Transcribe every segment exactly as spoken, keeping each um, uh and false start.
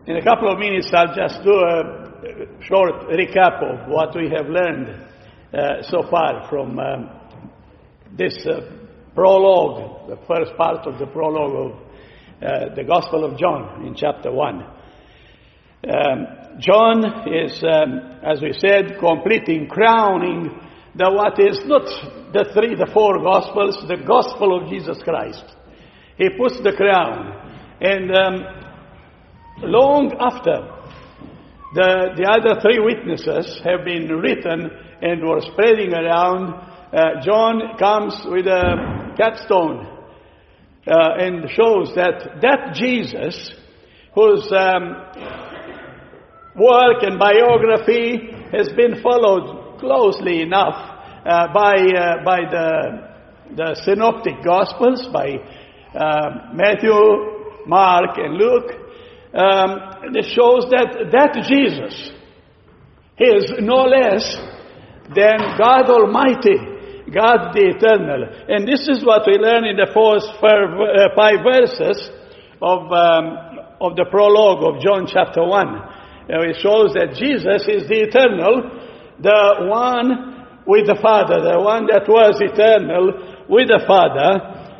In a couple of minutes, I'll just do a short recap of what we have learned uh, so far from um, this uh, prologue, the first part of the prologue of uh, the Gospel of John in chapter one. Um, John is, um, as we said, completing, crowning the what is not the three, the four Gospels, the Gospel of Jesus Christ. He puts the crown, and um, long after the, the other three witnesses have been written and were spreading around, uh, John comes with a capstone uh, and shows that that Jesus, whose um, work and biography has been followed closely enough uh, by uh, by the the synoptic Gospels, by uh, Matthew, Mark, and Luke. Um, it shows that that Jesus is no less than God Almighty, God the Eternal. And this is what we learn in the first five verses of, um, of the prologue of John chapter one. Uh, it shows that Jesus is the Eternal, the one with the Father, the one that was eternal with the Father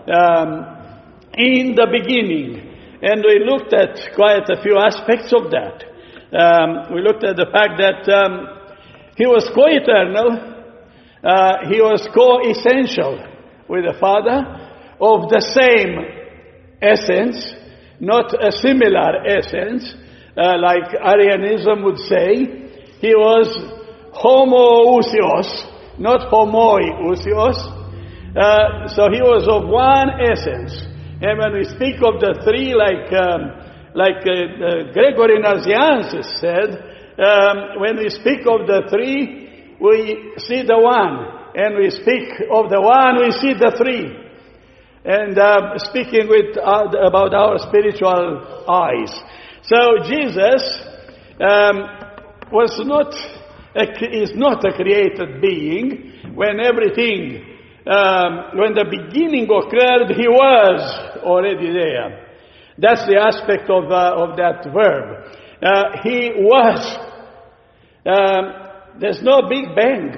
um, in the beginning. And we looked at quite a few aspects of that. Um, we looked at the fact that um, he was co-eternal, uh, he was co-essential with the Father, of the same essence, not a similar essence, uh, like Arianism would say. He was homoousios, not homoiousios. Uh, so he was of one essence. And when we speak of the three, like um, like uh, uh, Gregory Nazianzus said, um, when we speak of the three, we see the one. And we speak of the one, we see the three. And uh, speaking with uh, about our spiritual eyes. So Jesus um, was not a, is not a created being. When everything Um, when the beginning occurred, he was already there. That's the aspect of, uh, of that verb. Uh, he was. Um, there's no Big Bang.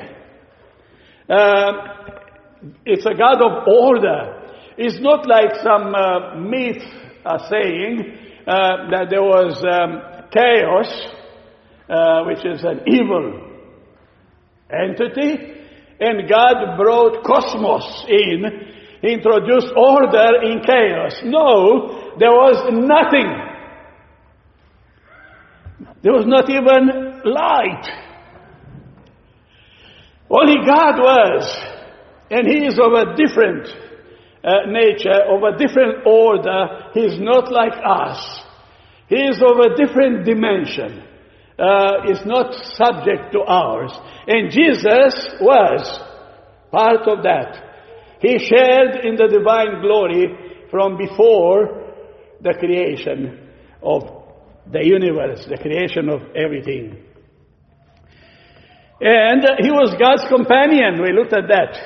Uh, it's a God of order. It's not like some uh, myth are saying uh, that there was um, chaos, uh, which is an evil entity, and God brought cosmos in, introduced order in chaos. No, there was nothing. There was not even light. Only God was. And He is of a different uh, nature, of a different order. He is not like us. He is of a different dimension. Uh, is not subject to ours. And Jesus was part of that. He shared in the divine glory from before the creation of the universe, the creation of everything. And he was God's companion. We looked at that.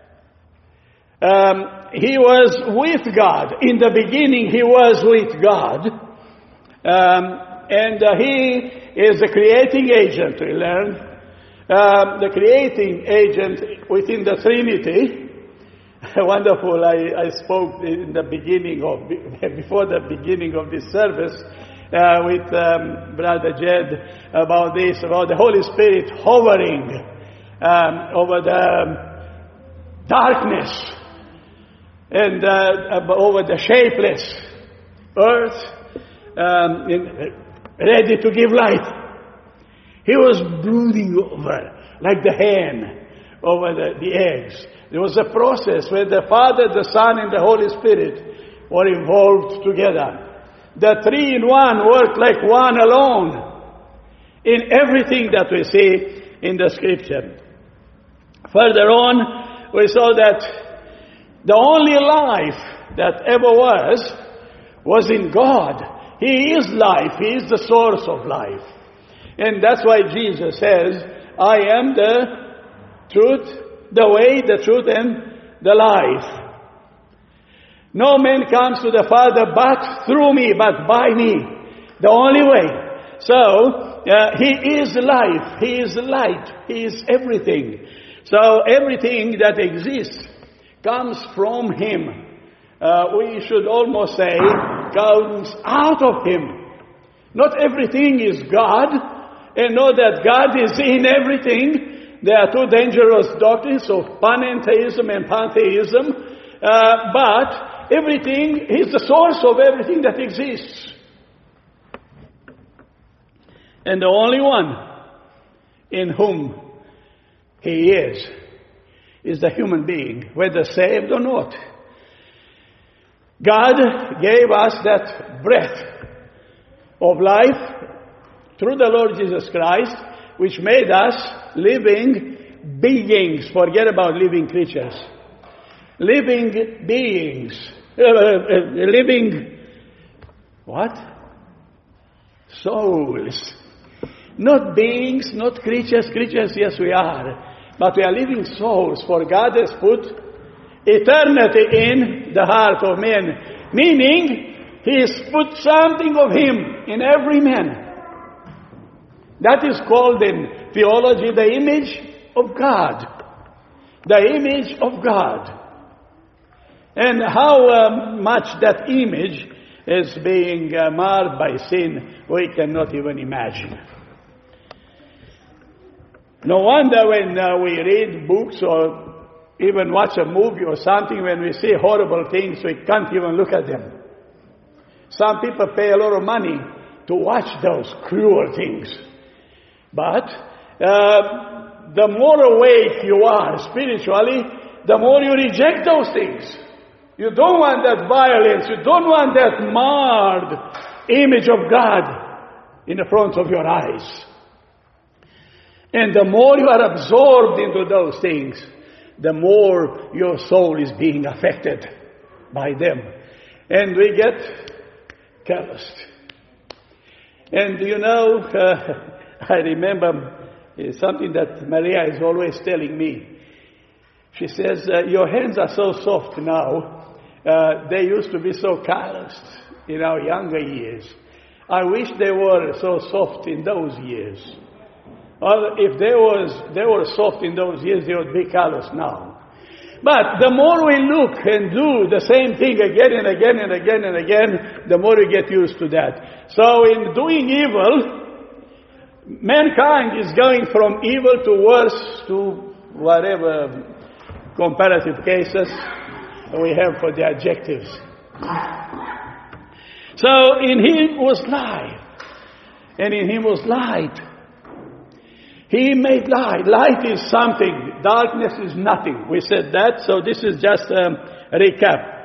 Um, he was with God. In the beginning, he was with God. Um, and uh, he is the creating agent, we learned. Um, the creating agent within the Trinity. Wonderful, I, I spoke in the beginning of, before the beginning of this service, uh, with um, Brother Jed about this, about the Holy Spirit hovering um, over the darkness and uh, over the shapeless earth, um, in, ready to give life. He was brooding over, like the hen, over the, the eggs. There was a process where the Father, the Son, and the Holy Spirit were involved together. The three in one worked like one alone in everything that we see in the Scripture. Further on, we saw that the only life that ever was, was in God. He is life. He is the source of life. And that's why Jesus says, I am the truth, the way, the truth, and the life. No man comes to the Father but through me, but by me. The only way. So, uh, He is life, He is light, He is everything. So everything that exists comes from Him. Uh, we should almost say, comes out of Him. Not everything is God, and know that God is in everything. There are two dangerous doctrines of panentheism and pantheism, uh, but everything is the source of everything that exists. And the only one in whom He is, is the human being, whether saved or not. God gave us that breath of life through the Lord Jesus Christ, which made us living beings. Forget about living creatures. Living beings. Uh, uh, living, what? Souls. Not beings, not creatures. Creatures, yes, we are. But we are living souls, for God has put eternity in the heart of man. Meaning, He has put something of Him in every man. That is called in theology the image of God. The image of God. And how uh, much that image is being uh, marred by sin, we cannot even imagine. No wonder when uh, we read books or even watch a movie or something, when we see horrible things, we can't even look at them. Some people pay a lot of money to watch those cruel things. But uh, the more awake you are spiritually, the more you reject those things. You don't want that violence. You don't want that marred image of God in the front of your eyes. And the more you are absorbed into those things, the more your soul is being affected by them. And we get calloused. And you know, uh, I remember something that Maria is always telling me. She says, uh, your hands are so soft now. Uh, they used to be so calloused in our younger years. I wish they were so soft in those years. Well, if they was they were soft in those years, they would be callous now. But the more we look and do the same thing again and again and again and again, the more we get used to that. So in doing evil, mankind is going from evil to worse to whatever comparative cases we have for the adjectives. So in Him was life, and in Him was light. He made light. Light is something. Darkness is nothing. We said that, so this is just um, a recap.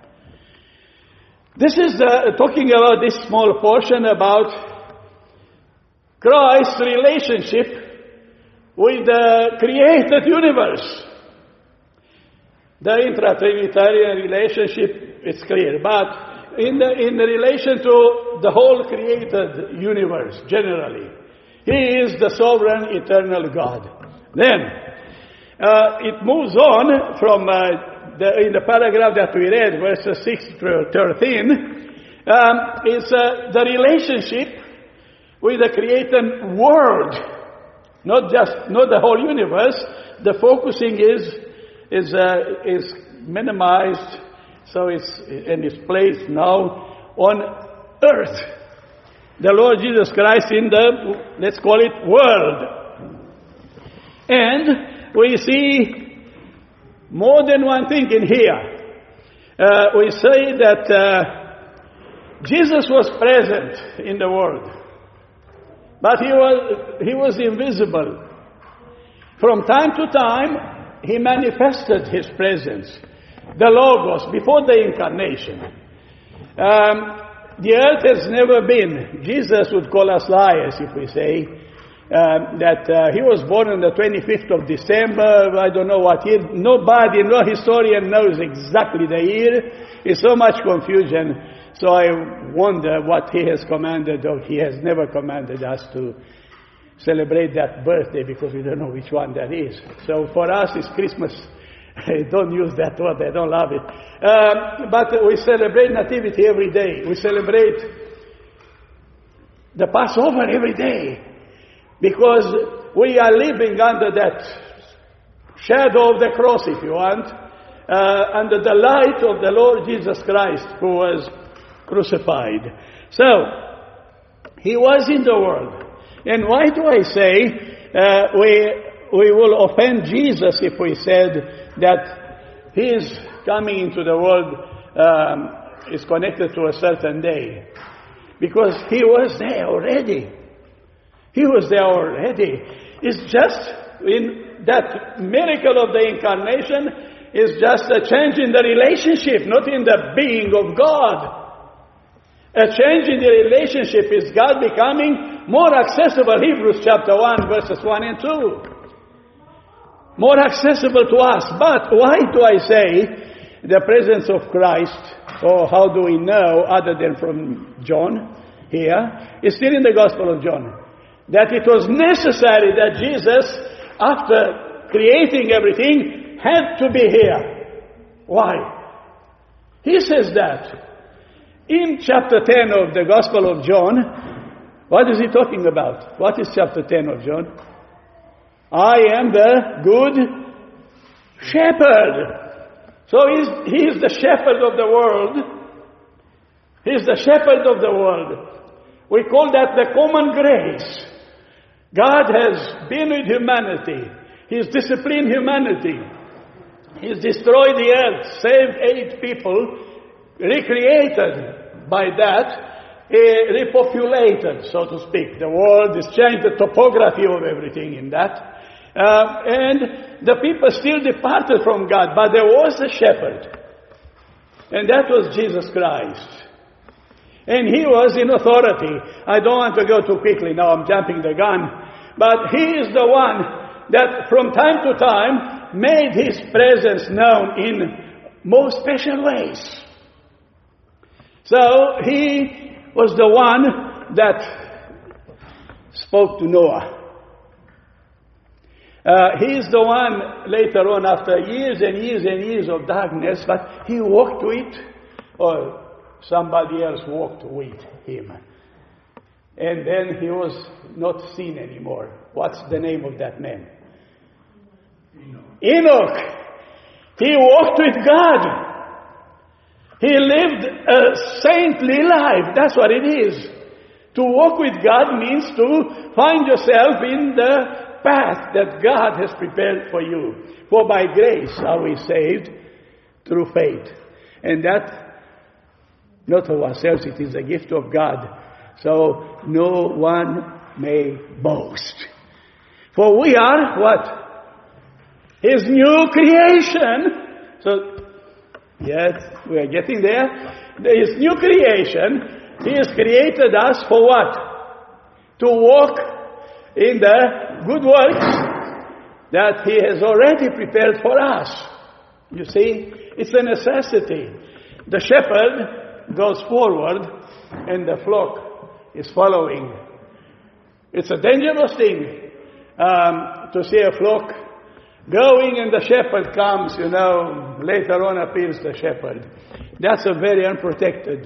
This is uh, talking about this small portion about Christ's relationship with the created universe. The intra-Trinitarian relationship is clear, but in the, in the relation to the whole created universe, generally, He is the sovereign, eternal God. Then, uh, it moves on from uh, the, in the paragraph that we read, verses six to thirteen, um, is uh, the relationship with the created world, not just not the whole universe. The focusing is is uh, is minimized, so it's and it's placed now on earth. The Lord Jesus Christ in the, let's call it, world. And we see more than one thing in here. Uh, we say that uh, Jesus was present in the world, but he was, he was invisible. From time to time, He manifested His presence, the Logos, before the incarnation. Um, The earth has never been. Jesus would call us liars if we say uh, that uh, He was born on the twenty-fifth of December. I don't know what year. Nobody, no historian knows exactly the year. There's so much confusion. So I wonder what He has commanded, or He has never commanded us to celebrate that birthday, because we don't know which one that is. So for us, it's Christmas. Don't use that word, I don't love it. Um, but we celebrate Nativity every day. We celebrate the Passover every day, because we are living under that shadow of the cross, if you want, uh, under the light of the Lord Jesus Christ, who was crucified. So, he was in the world. And why do I say uh, we, we will offend Jesus if we said that his coming into the world um, is connected to a certain day? Because he was there already. He was there already. It's just in that miracle of the incarnation is just a change in the relationship, not in the being of God. A change in the relationship is God becoming more accessible. Hebrews chapter one, verses one and two. More accessible to us. But why do I say the presence of Christ, or how do we know, other than from John here, is still in the Gospel of John, that it was necessary that Jesus, after creating everything, had to be here. Why? He says that. In chapter ten of the Gospel of John, what is he talking about? What is chapter ten of John? I am the good shepherd. So he's, he is the shepherd of the world. He is the shepherd of the world. We call that the common grace. God has been with humanity. He's disciplined humanity. He's destroyed the earth, saved eight people, recreated by that, uh, repopulated, so to speak. The world has changed the topography of everything in that. Uh, and the people still departed from God, but there was a shepherd. And that was Jesus Christ. And he was in authority. I don't want to go too quickly now, I'm jumping the gun. But he is the one that from time to time made his presence known in most special ways. So he was the one that spoke to Noah. Uh, he is the one later on, after years and years and years of darkness, but he walked with, or somebody else walked with him. And then he was not seen anymore. What's the name of that man? Enoch. Enoch. He walked with God. He lived a saintly life. That's what it is. To walk with God means to find yourself in the path that God has prepared for you. For by grace are we saved through faith. And that, not of ourselves, it is a gift of God. So no one may boast. For we are what? His new creation. So, yes, we are getting there. His new creation. He has created us for what? To walk in the good works that He has already prepared for us. You see, it's a necessity. The shepherd goes forward and the flock is following. It's a dangerous thing um, to see a flock going and the shepherd comes, you know, later on appears the shepherd. That's a very unprotected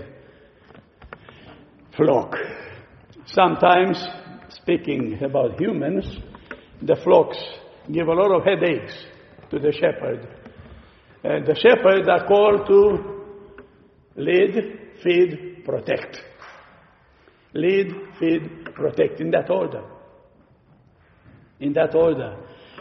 flock. Sometimes, speaking about humans, the flocks give a lot of headaches to the shepherd. And the shepherds are called to lead, feed, protect. Lead, feed, protect, in that order. In that order.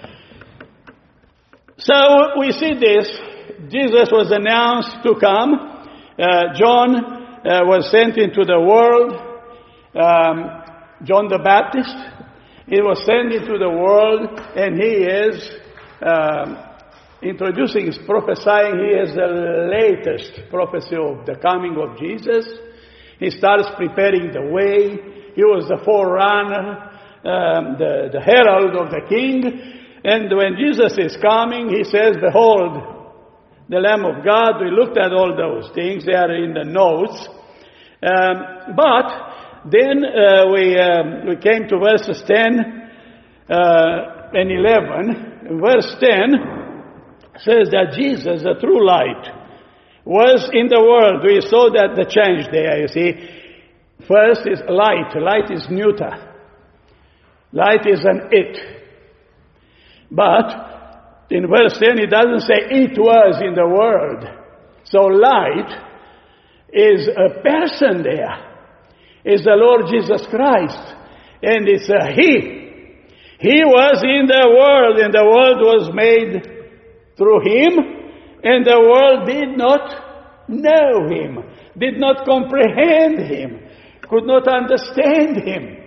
So we see this. Jesus was announced to come. Uh, John uh, was sent into the world. Um, John the Baptist. He was sent into the world, and he is um, introducing, is prophesying. He is the latest prophecy of the coming of Jesus. He starts preparing the way. He was the forerunner, um, the, the herald of the King. And when Jesus is coming, he says, "Behold, the Lamb of God." We looked at all those things. They are in the notes. Um, but then uh, we um, we came to verses ten uh, and eleven. Verse ten says that Jesus, the true light, was in the world. We saw that the change there, you see. First is light. Light is neuter. Light is an it. But in verse ten it doesn't say it was in the world. So light is a person there. Is the Lord Jesus Christ. And it's a He. He was in the world, and the world was made through Him, and the world did not know Him, did not comprehend Him, could not understand Him.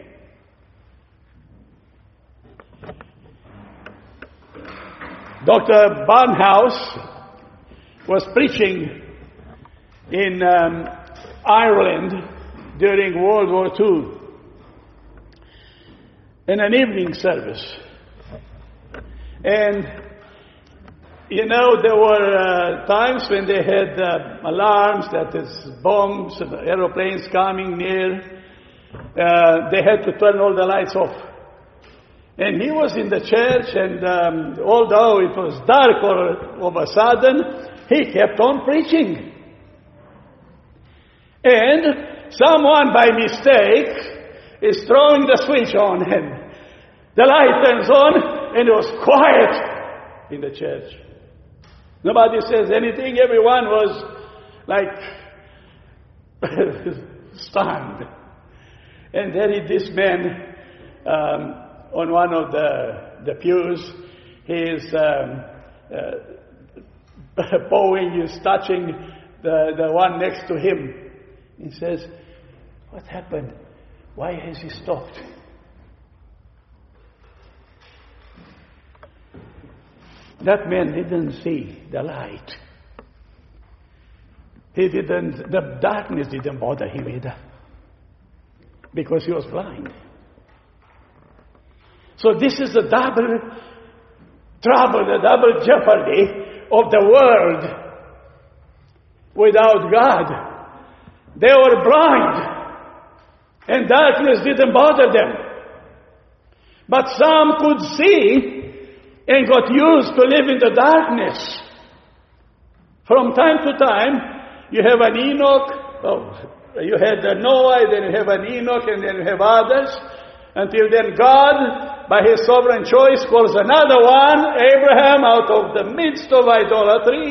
Doctor Barnhouse was preaching in um, Ireland during World War Two in an evening service. And, you know, there were uh, times when they had uh, alarms that there's bombs, aeroplanes coming near. Uh, they had to turn all the lights off. And he was in the church, and um, although it was dark all of a sudden, he kept on preaching. And someone by mistake is throwing the switch on, and the light turns on, and it was quiet in the church. Nobody says anything. Everyone was like stunned. And then this man um, on one of the, the pews, he is um, uh, bowing, is touching the, the one next to him. He says, "What happened? Why has he stopped?" That man didn't see the light. He didn't, the darkness didn't bother him either, because he was blind. So this is the double trouble, the double jeopardy of the world without God. They were blind, and darkness didn't bother them. But some could see and got used to live in the darkness. From time to time, you have an Enoch, oh, you had a Noah, then you have an Enoch, and then you have others, until then God, by His sovereign choice, calls another one, Abraham, out of the midst of idolatry,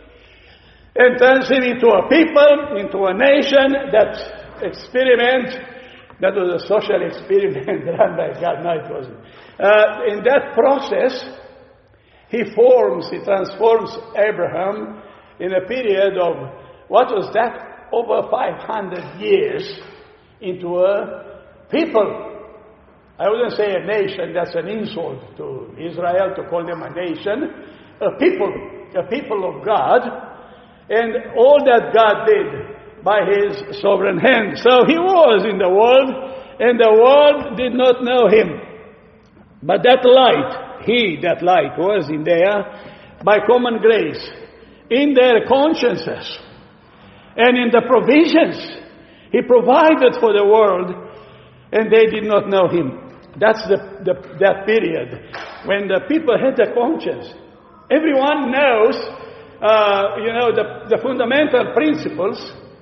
and turns him into a people, into a nation. That experiment, that was a social experiment run by God. No, it wasn't. Uh, in that process, He forms, He transforms Abraham in a period of, what was that? Over five hundred years into a people. I wouldn't say a nation, that's an insult to Israel to call them a nation. A people, a people of God. And all that God did by His sovereign hand. So He was in the world, and the world did not know Him. But that light, He, that light, was in there by common grace, in their consciences, and in the provisions He provided for the world, and they did not know Him. That's the, the that period when the people had a conscience. Everyone knows, uh, you know, the, the fundamental principles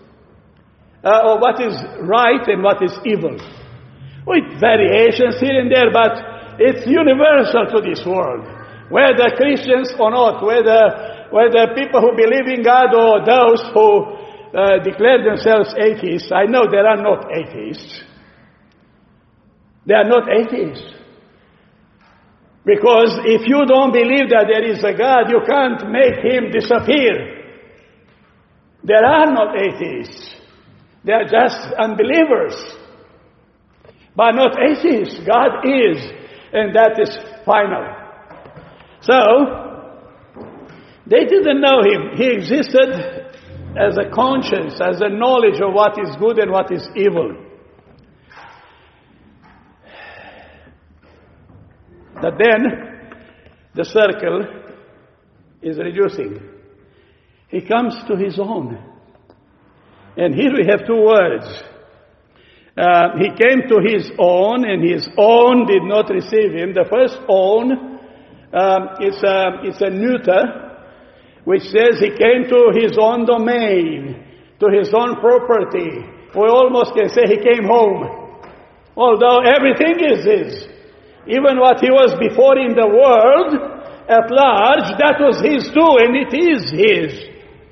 uh, of what is right and what is evil, with variations here and there, but it's universal to this world, whether Christians or not, whether whether people who believe in God or those who uh, declare themselves atheists. I know there are not atheists. They are not atheists. Because if you don't believe that there is a God, you can't make Him disappear. There are not atheists. They are just unbelievers. But not atheists. God is. And that is final. So, they didn't know Him. He existed as a conscience, as a knowledge of what is good and what is evil. But then, the circle is reducing. He comes to His own. And here we have two words. Uh, he came to His own, and His own did not receive Him. The first own, um, it's, a, it's a neuter, which says He came to His own domain, to His own property. we almost can say he came home. Although everything is his. Even what he was before in the world at large, that was his too, and it is his.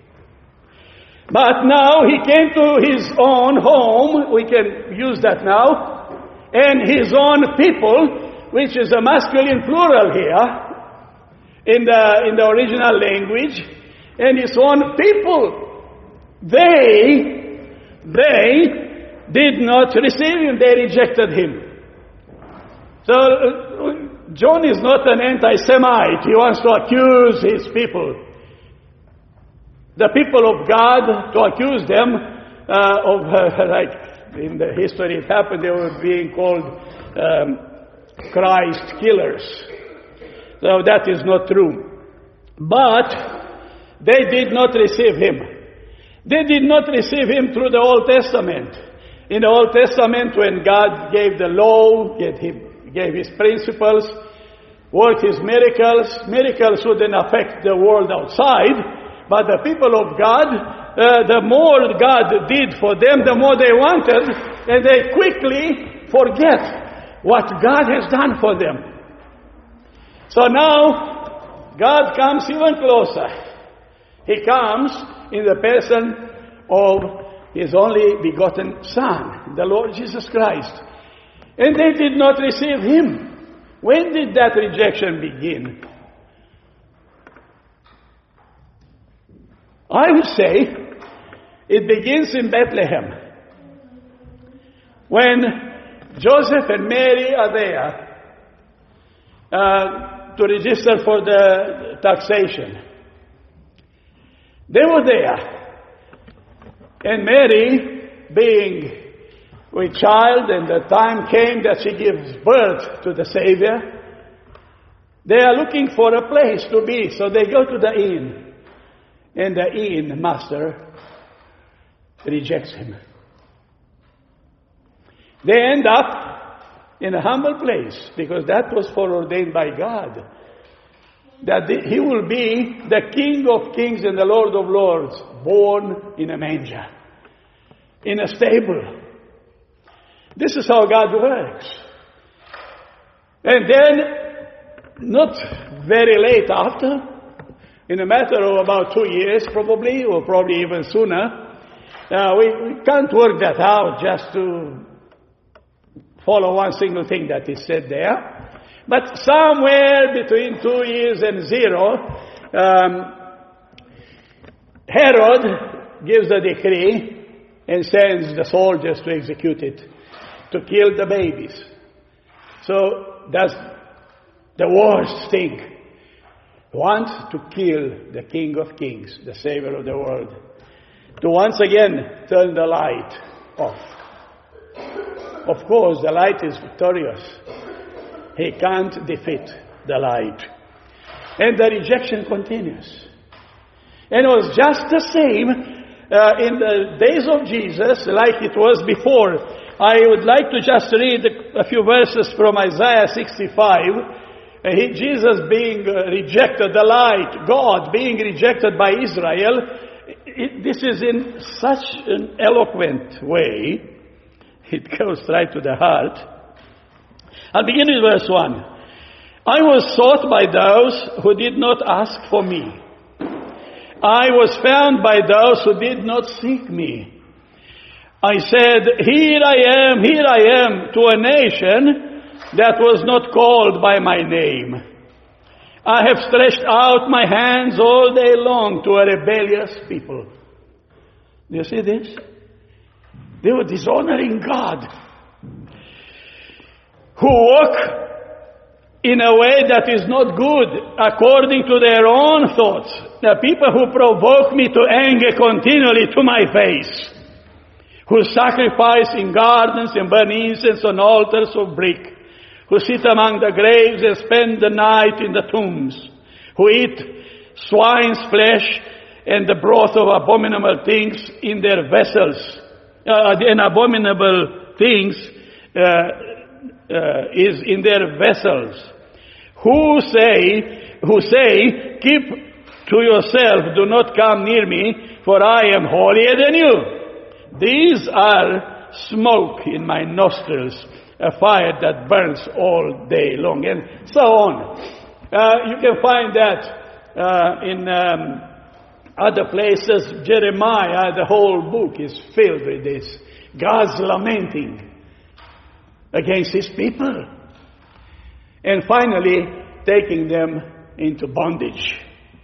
But now he came to his own home, we can use that now, and his own people, which is a masculine plural here, in the, in the original language, and his own people, they, they did not receive him, they rejected him. So, uh, John is not an anti-Semite. He wants to accuse his people. The people of God, to accuse them uh, of, uh, like in the history it happened, they were being called um, Christ killers. So that is not true. But they did not receive him. They did not receive him through the Old Testament. In the Old Testament, when God gave the law, gave him gave his principles, worked his miracles. Miracles wouldn't affect the world outside, but the people of God, uh, the more God did for them, the more they wanted, and they quickly forget what God has done for them. So now, God comes even closer. He comes in the person of his only begotten Son, the Lord Jesus Christ. And they did not receive him. When did that rejection begin? I would say it begins in Bethlehem. When Joseph and Mary are there uh, to register for the taxation. They were there. And Mary, being with child, and the time came that she gives birth to the Savior, they are looking for a place to be, so they go to the inn, and the inn master rejects him. They end up in a humble place, because that was foreordained by God, that the, he will be the King of kings and the Lord of lords, born in a manger, in a stable. This is how God works. And then, not very late after, in a matter of about two years probably, or probably even sooner, uh, we, we can't work that out just to follow one single thing that is said there. But somewhere between two years and zero, um, Herod gives a decree and sends the soldiers to execute it, to kill the babies. So that's the worst thing. Want to kill the King of Kings, the Savior of the world. To once again turn the light off. Of course, the light is victorious. He can't defeat the light. And the rejection continues. And it was just the same uh, in the days of Jesus like it was before. I would like to just read a few verses from Isaiah sixty-five. Uh, he, Jesus being uh, rejected, the light, God being rejected by Israel. It, this is in such an eloquent way. It goes right to the heart. I'll begin with verse one. I was sought by those who did not ask for me. I was found by those who did not seek me. I said, here I am, here I am, to a nation that was not called by my name. I have stretched out my hands all day long to a rebellious people. Do you see this? They were dishonoring God. Who walk in a way that is not good, according to their own thoughts. The people who provoke me to anger continually to my face. Who sacrifice in gardens and burn incense on altars of brick, who sit among the graves and spend the night in the tombs, who eat swine's flesh and the broth of abominable things in their vessels, uh, and abominable things uh, uh, is in their vessels, who say, who say, keep to yourself, do not come near me, for I am holier than you. these are smoke in my nostrils, a fire that burns all day long, and so on. Uh, you can find that uh, in um, other places. Jeremiah, the whole book is filled with this. God's lamenting against his people. And finally, taking them into bondage.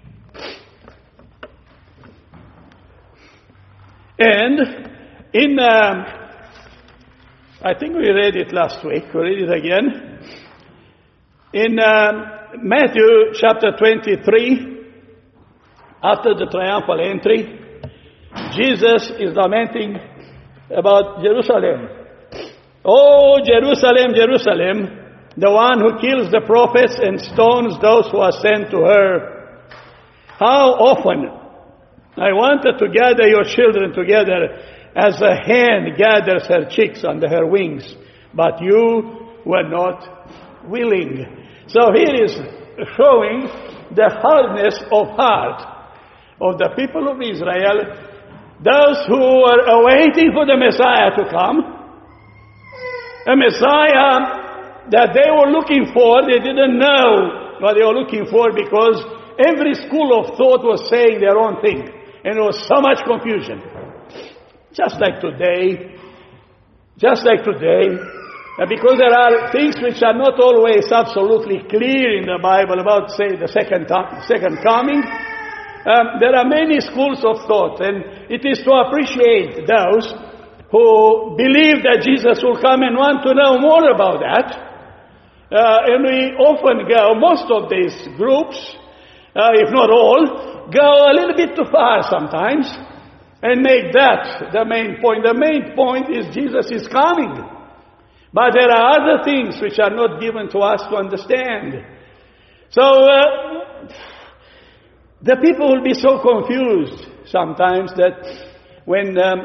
And in, um, I think we read it last week, we'll read it again. In um, Matthew chapter twenty-three, after the triumphal entry, Jesus is lamenting about Jerusalem. Oh, Jerusalem, Jerusalem, the one who kills the prophets and stones those who are sent to her. How often I wanted to gather your children together as a hen gathers her chicks under her wings, but you were not willing. So here is showing the hardness of heart of the people of Israel, those who were awaiting for the Messiah to come, a Messiah that they were looking for. They didn't know what they were looking for because every school of thought was saying their own thing, and there was so much confusion. Just like today, just like today, uh, because there are things which are not always absolutely clear in the Bible about, say, the second, to- second coming. Um, there are many schools of thought, and it is to appreciate those who believe that Jesus will come and want to know more about that. Uh, and we often go, most of these groups, uh, if not all, go a little bit too far sometimes and make that the main point. The main point is Jesus is coming. But there are other things which are not given to us to understand. So, uh, the people will be so confused sometimes that when, um,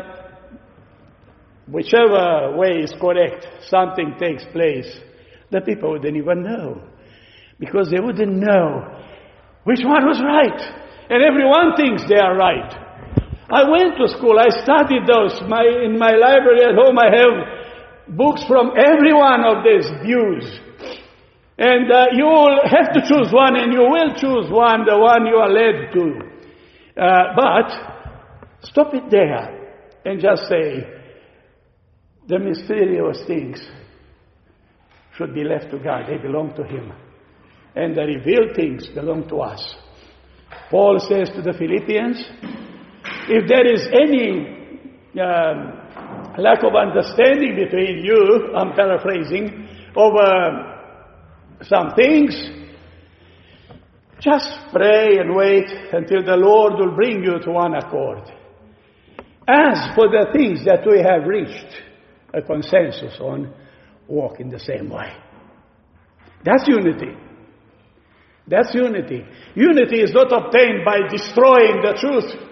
whichever way is correct, something takes place, the people wouldn't even know. Because they wouldn't know which one was right. And everyone thinks they are right. I went to school, I studied those. My, in my library at home I have books from every one of these views. And uh, you will have to choose one, and you will choose one, the one you are led to. Uh, but stop it there and just say, the mysterious things should be left to God. They belong to Him. And the revealed things belong to us. Paul says to the Philippians, if there is any um, lack of understanding between you, I'm paraphrasing, over some things, just pray and wait until the Lord will bring you to one accord. As for the things that we have reached a consensus on, walk in the same way. That's unity. That's unity. Unity is not obtained by destroying the truth,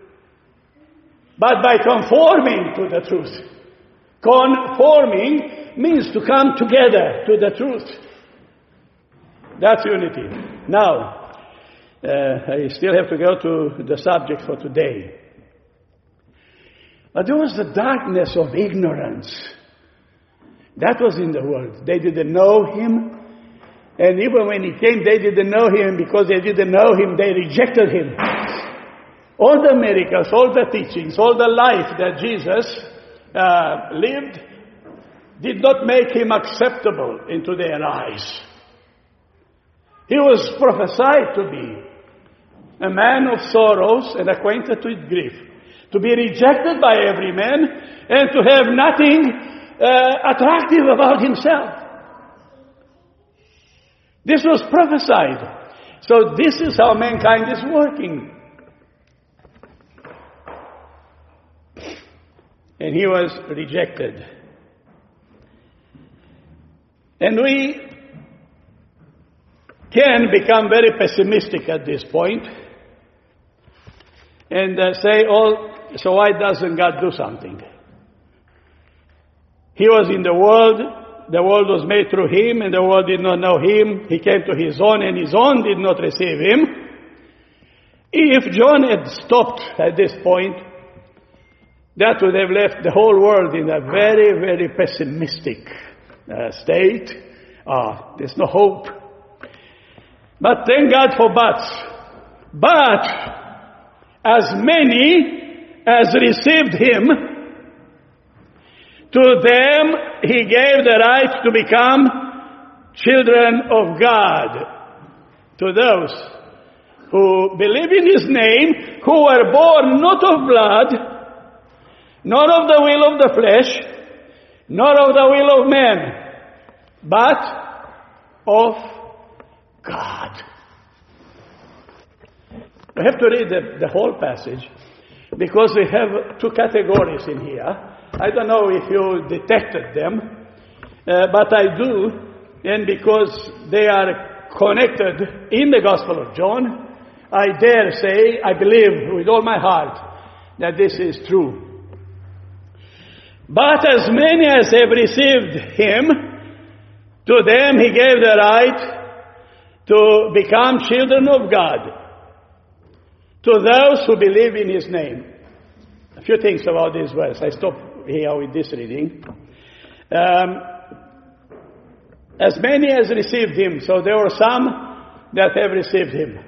but by conforming to the truth. Conforming means to come together to the truth. That's unity. Now, uh, I still have to go to the subject for today. But there was the darkness of ignorance. That was in the world. They didn't know Him. And even when He came, they didn't know Him. Because they didn't know Him, they rejected Him. All the miracles, all the teachings, all the life that Jesus uh, lived did not make Him acceptable into their eyes. He was prophesied to be a man of sorrows and acquainted with grief, to be rejected by every man, and to have nothing uh, attractive about himself. This was prophesied. So this is how mankind is working. And he was rejected. And we can become very pessimistic at this point and uh, say, oh, so why doesn't God do something? He was in the world, the world was made through Him, and the world did not know Him. He came to His own, and His own did not receive Him. If John had stopped at this point, That would have left the whole world in a very, very pessimistic uh, state. Ah, there's no hope. But thank God for buts. But as many as received him, to them he gave the right to become children of God. To those who believe in his name, who were born not of blood, nor of the will of the flesh, nor of the will of man, but of God. We have to read the, the whole passage, because we have two categories in here. I don't know if you detected them, uh, but I do, and because they are connected in the Gospel of John, I dare say, I believe with all my heart that this is true. But as many as have received him, to them he gave the right to become children of God, to those who believe in his name. A few things about this verse. I stop here with this reading. Um, as many as received him, so there were some that have received him.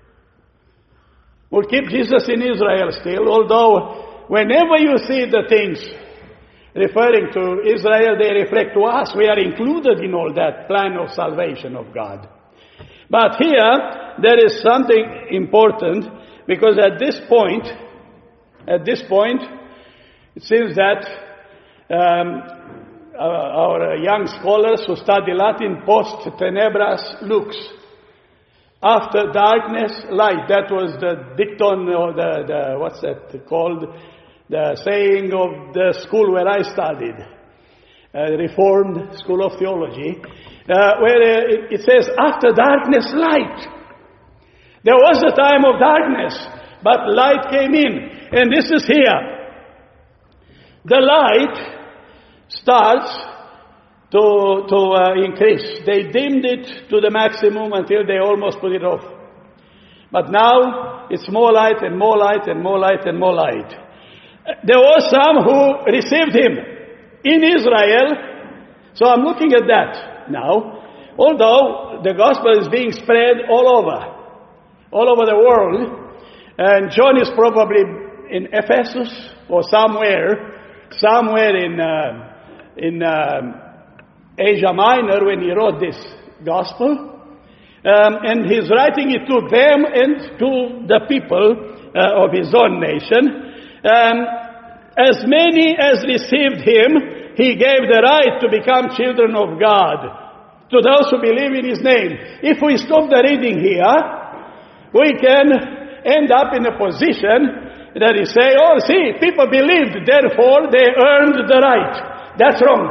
We'll keep Jesus in Israel still, although whenever you see the things referring to Israel, they reflect to us. We are included in all that plan of salvation of God. But here, there is something important, because at this point, at this point, it seems that um, our young scholars who study Latin, post tenebras lux. After darkness, light. That was the dicton, or the, the what's that called? The saying of the school where I studied, uh, Reformed School of Theology, uh, where uh, it, it says, after darkness, light. There was a time of darkness, but light came in. And this is here. The light starts to, to uh, increase. They dimmed it to the maximum until they almost put it off. But now it's more light and more light and more light and more light. There were some who received him in Israel. So I'm looking at that now. Although the gospel is being spread all over, all over the world. And John is probably in Ephesus or somewhere, somewhere in, uh, in um, Asia Minor when he wrote this gospel. Um, and he's writing it to them and to the people uh, of his own nation. Um, as many as received him, he gave the right to become children of God, to those who believe in his name. If we stop the reading here, we can end up in a position that is say, oh, see, people believed, therefore they earned the right. That's wrong.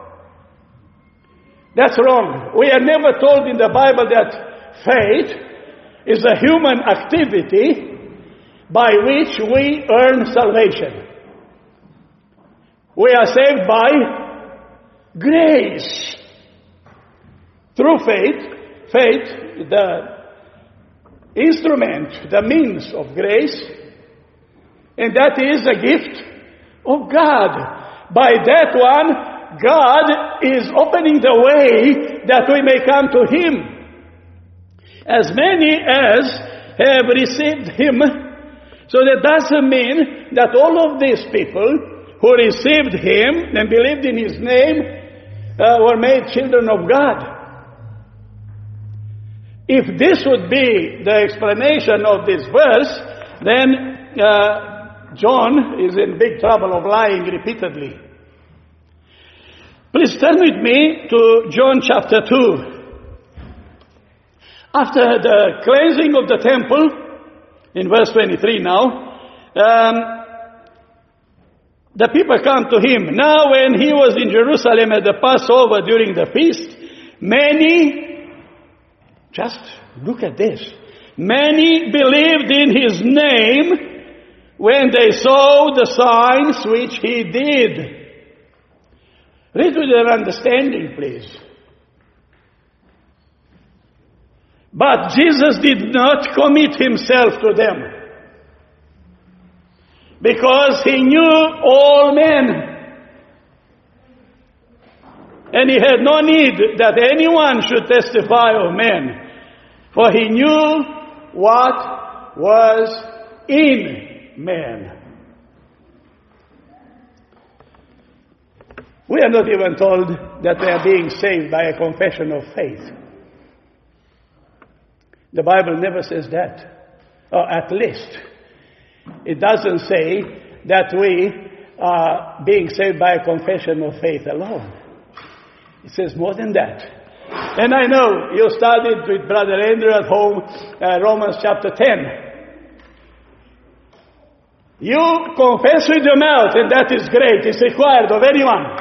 That's wrong. We are never told in the Bible that faith is a human activity by which we earn salvation. We are saved by grace. Through faith, faith, the instrument, the means of grace, and that is a gift of God. By that one, God is opening the way that we may come to him. As many as have received him. So that doesn't mean that all of these people who received him and believed in his name uh, were made children of God. If this would be the explanation of this verse, then uh, John is in big trouble of lying repeatedly. Please turn with me to John chapter two. After the cleansing of the temple, in verse twenty-three now, um, the people come to him. Now when he was in Jerusalem at the Passover during the feast, many, just look at this, many believed in his name when they saw the signs which he did. Read with your understanding, please. But Jesus did not commit himself to them. because he knew all men. And he had no need that anyone should testify of men, for he knew what was in men. We are not even told that we are being saved by a confession of faith. The Bible never says that. Or at least, it doesn't say that we are being saved by a confession of faith alone. It says more than that. And I know you studied with Brother Andrew at home, uh, Romans chapter ten. You confess with your mouth, and that is great. It's required of anyone.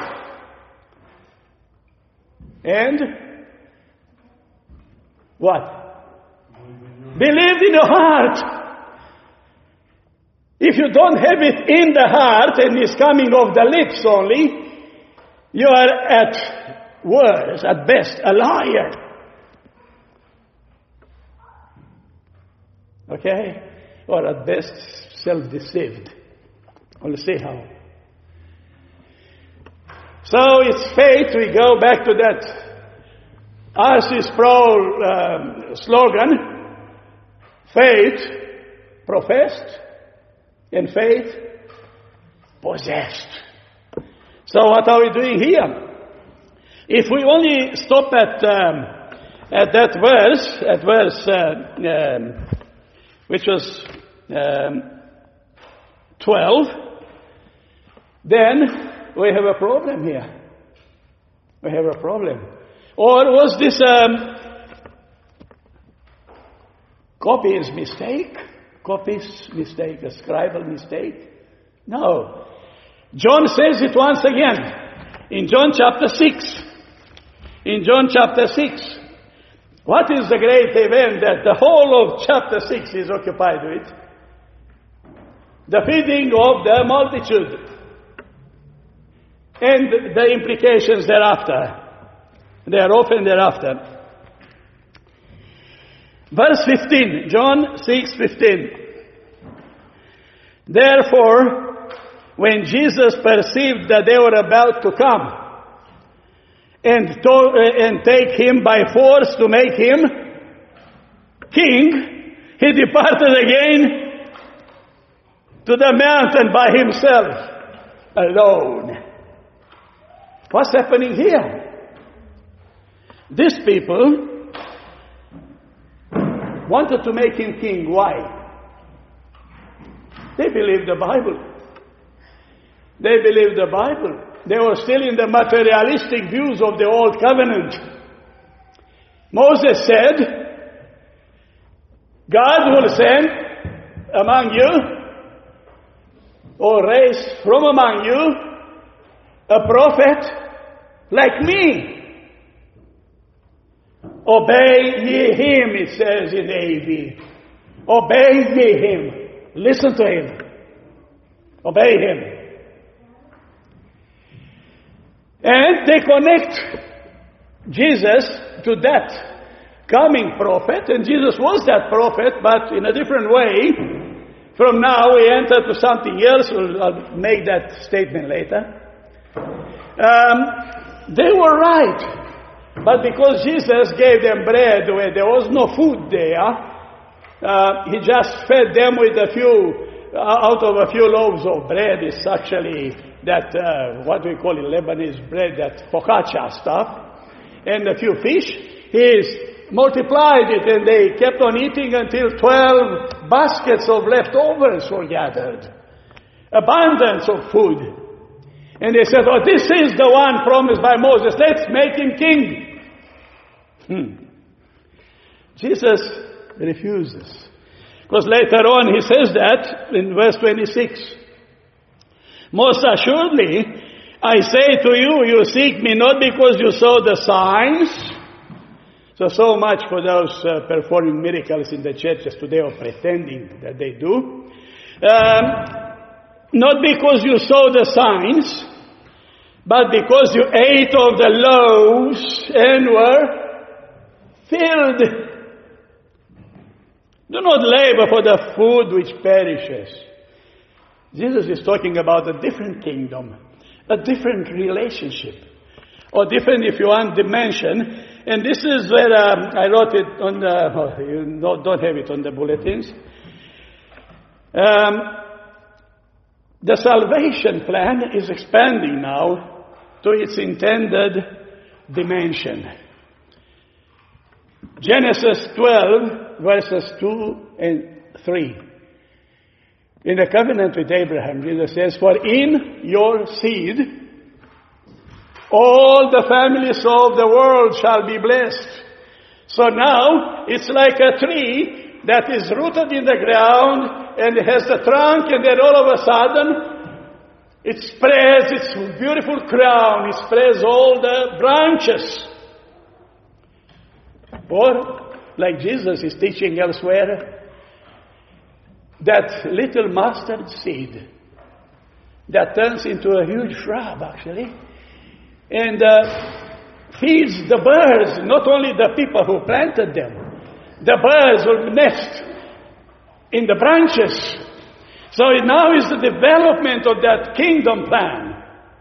And what? Believed in your heart. If you don't have it in the heart and it's coming off the lips only, you are at worst, at best, a liar. Okay? Or at best, self-deceived. We'll see how. So it's faith. We go back to that R C Sproul um, slogan. Faith professed and faith possessed. So what are we doing here? If we only stop at um, at that verse, at verse uh, um, which was um, twelve, then we have a problem here. We have a problem. Or was this um, copy's mistake? Copy's mistake, a scribal mistake? No. John says it once again in John chapter six. In John chapter six. What is the great event that the whole of chapter six is occupied with? The feeding of the multitude. And the implications thereafter. They are often thereafter. Verse fifteen, John six fifteen. Therefore, when Jesus perceived that they were about to come and, to, uh, and take him by force to make him king, he departed again to the mountain by himself, alone. What's happening here? These people wanted to make him king. Why? They believed the Bible. They believed the Bible. They were still in the materialistic views of the old covenant. Moses said, God will send among you, or raise from among you, a prophet like me. Obey ye him, it says in A B. Obey ye him. Listen to him. Obey him. And they connect Jesus to that coming prophet. And Jesus was that prophet, but in a different way. From now we enter to something else. I'll make that statement later. Um, they were right. But because Jesus gave them bread where there was no food there, uh, he just fed them with a few, uh, out of a few loaves of bread. It's actually that, uh, what we call in Lebanese bread, that focaccia stuff, and a few fish. He's multiplied it, and they kept on eating until twelve baskets of leftovers were gathered. Abundance of food. And they said, oh, this is the one promised by Moses. Let's make him king. Hmm. Jesus refuses. Because later on he says that in verse twenty-six. Most assuredly, I say to you, you seek me not because you saw the signs. So, so much for those uh, performing miracles in the churches today, or pretending that they do. Um, not because you saw the signs, but because you ate of the loaves and were filled. Do not labor for the food which perishes, Jesus is talking about a different kingdom, a different relationship, or different, if you want, dimension. And this is where um, I wrote it on the, oh, you don't, don't have it on the bulletins. Um, the salvation plan is expanding now to its intended dimension. Genesis twelve, verses two and three. In the covenant with Abraham, Jesus says, "For in your seed all the families of the world shall be blessed." So now it's like a tree that is rooted in the ground and it has the trunk, and then all of a sudden it spreads its beautiful crown, it spreads all the branches. Or, like Jesus is teaching elsewhere, that little mustard seed that turns into a huge shrub, actually, and uh, feeds the birds, not only the people who planted them. The birds will nest in the branches. So now is the development of that kingdom plan.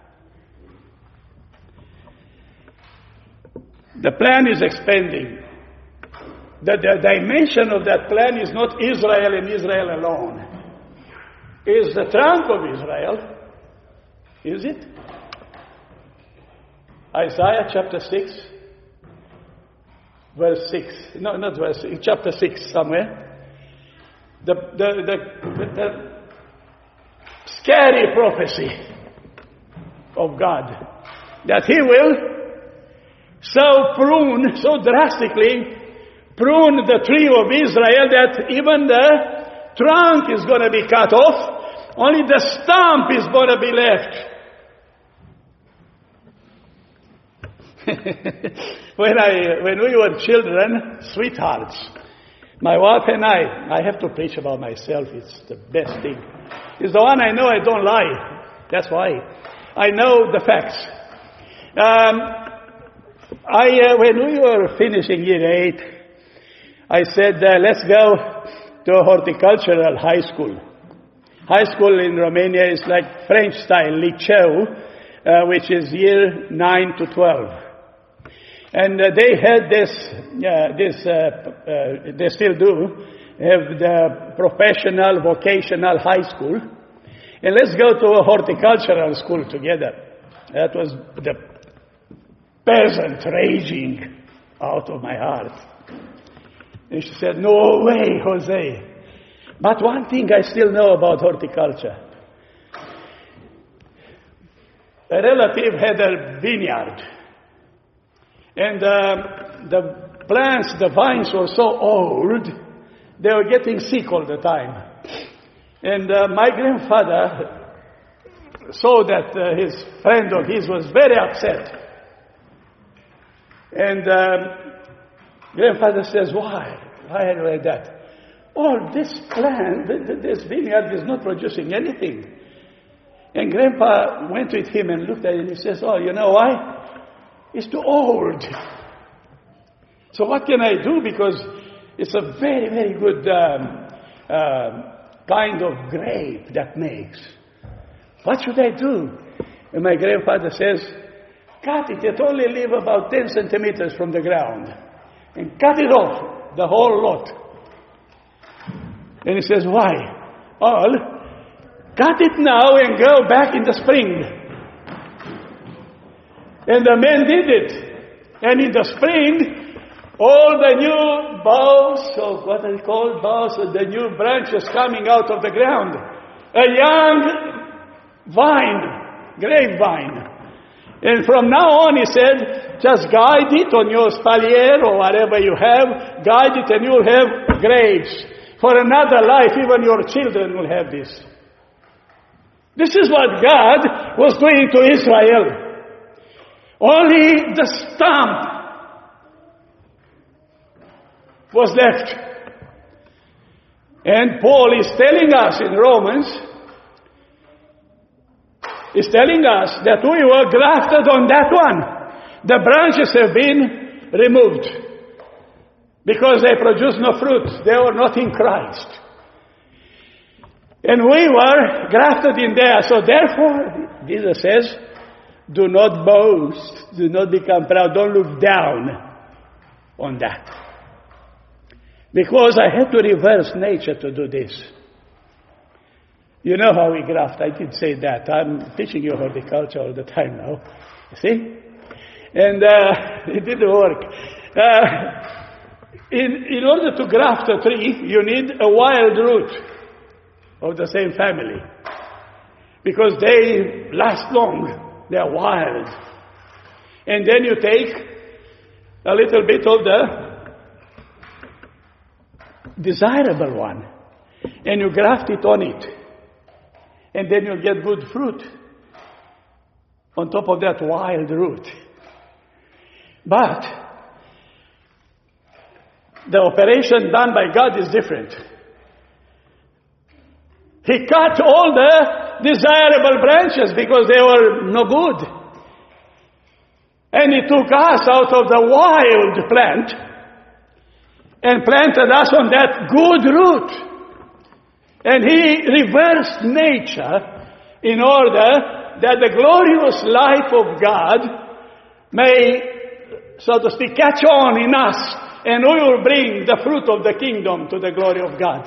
The plan is expanding. The, the dimension of that plan is not Israel and Israel alone. It is the trunk of Israel. Is it? Isaiah chapter six, verse six. No, not verse six, chapter six somewhere. The, the, the, the scary prophecy of God that He will so prune, so drastically prune the tree of Israel that even the trunk is going to be cut off, only the stump is going to be left. when I when we were children, sweethearts, my wife and I, I have to preach about myself, it's the best thing. It's the one I know I don't lie. That's why. I know the facts. Um, I uh, when we were finishing year eight, I said, uh, let's go to a horticultural high school. High school in Romania is like French style, liceu, uh, which is year nine to twelve. And uh, they had this, uh, this uh, uh, they still do, have the professional, vocational high school. And let's go to a horticultural school together. That was the peasant raging out of my heart. And she said, "No way, Jose." But one thing I still know about horticulture. A relative had a vineyard. And uh, the plants, the vines were so old, they were getting sick all the time. And uh, my grandfather saw that uh, his friend of his was very upset. And uh, grandfather says, why? Why like that? Oh, this plant, this vineyard is not producing anything. And Grandpa went with him and looked at it and he says, oh, you know why? It's too old. So what can I do? Because it's a very, very good um, uh, kind of grape that makes. What should I do? And my grandfather says, cut it. It only live about ten centimeters from the ground. And cut it off, the whole lot. And he says, why? All, cut it now and go back in the spring. And the men did it. And in the spring, all the new boughs, or what are they called? Boughs, the new branches coming out of the ground. A young vine, grapevine. And from now on, he said, just guide it on your spalier or whatever you have, guide it and you'll have grapes. For another life, even your children will have this. This is what God was doing to Israel. Only the stump was left. And Paul is telling us in Romans, is telling us that we were grafted on that one. The branches have been removed because they produce no fruit. They were not in Christ. And we were grafted in there. So therefore, Jesus says, do not boast, do not become proud, don't look down on that. Because I had to reverse nature to do this. You know how we graft, I did say that. I'm teaching you horticulture all the time now. You see? And uh, it didn't work. Uh, in, in order to graft a tree, you need a wild root of the same family. Because they last long. They're wild. And then you take a little bit of the desirable one and you graft it on it. And then you get good fruit on top of that wild root. But the operation done by God is different. He cut all the desirable branches because they were no good. And He took us out of the wild plant and planted us on that good root. And He reversed nature in order that the glorious life of God may, so to speak, catch on in us, and we will bring the fruit of the kingdom to the glory of God.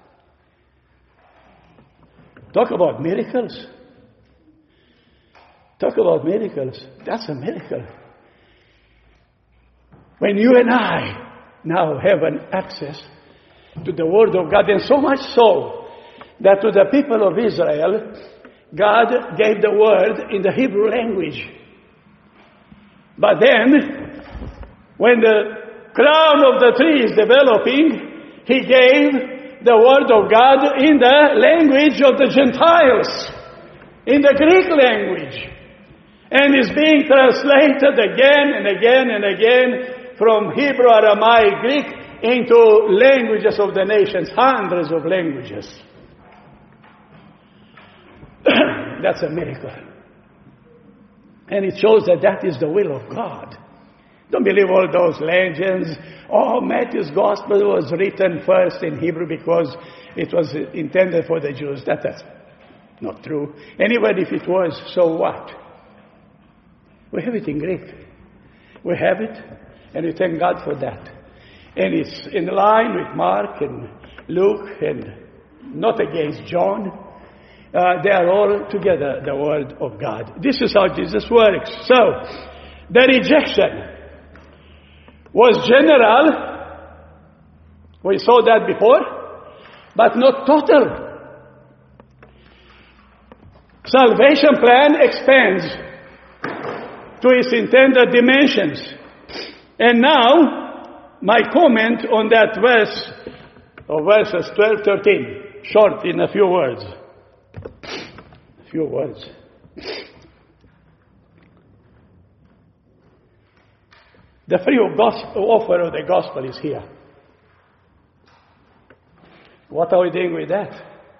Talk about miracles. Talk about miracles. That's a miracle. When you and I now have an access to the Word of God, and so much so that to the people of Israel, God gave the Word in the Hebrew language. But then, when the crown of the tree is developing, He gave the Word of God in the language of the Gentiles, in the Greek language. And is being translated again and again and again from Hebrew, Aramaic, Greek, into languages of the nations, hundreds of languages. That's a miracle. And it shows that that is the will of God. Don't believe all those legends. Oh, Matthew's gospel was written first in Hebrew because it was intended for the Jews. That is not true. Anyway, if it was, so what? We have it in Greek. We have it, and we thank God for that. And it's in line with Mark and Luke, and not against John. Uh, they are all together the Word of God. This is how Jesus works. So, the rejection was general. We saw that before, but not total. Salvation plan expands to its intended dimensions. And now, my comment on that verse, or verses twelve, thirteen, short in a few words. A few words. The free gospel, offer of the gospel is here. What are we doing with that?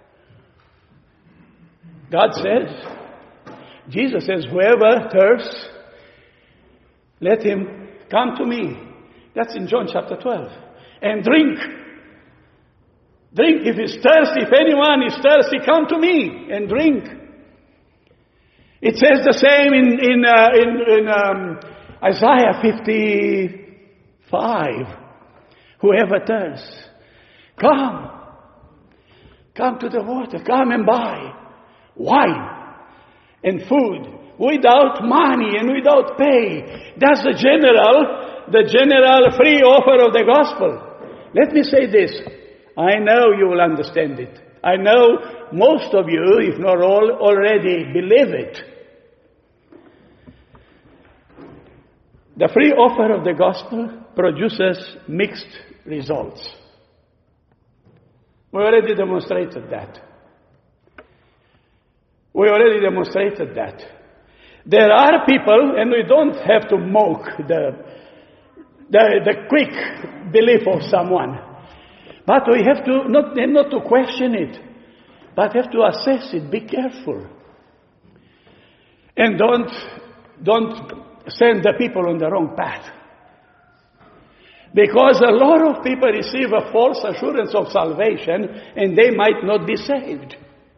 God says, Jesus says, whoever thirsts, let him come to me. That's in John chapter twelve. And drink. Drink if he's thirsty. If anyone is thirsty, come to me and drink. It says the same in, in, uh, in, in um, Isaiah fifty-five. Whoever thirsts, come. Come to the water. Come and buy wine and food without money and without pay. That's the general, the general free offer of the gospel. Let me say this. I know you will understand it. I know most of you, if not all, already believe it. The free offer of the gospel produces mixed results. We already demonstrated that. We already demonstrated that. There are people, and we don't have to mock the, the, the quick belief of someone. But we have to, not, not to question it, but have to assess it. Be careful. And don't, don't send the people on the wrong path. Because a lot of people receive a false assurance of salvation and they might not be saved.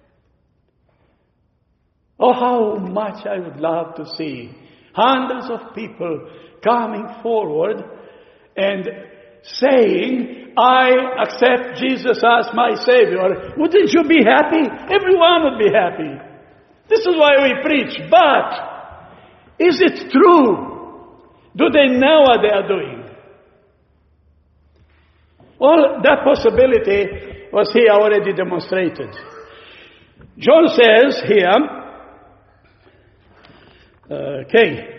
Oh, how much I would love to see hundreds of people coming forward and saying, I accept Jesus as my Savior. Wouldn't you be happy? Everyone would be happy. This is why we preach. But is it true? Do they know what they are doing? Well, that possibility was here already demonstrated. John says here, okay,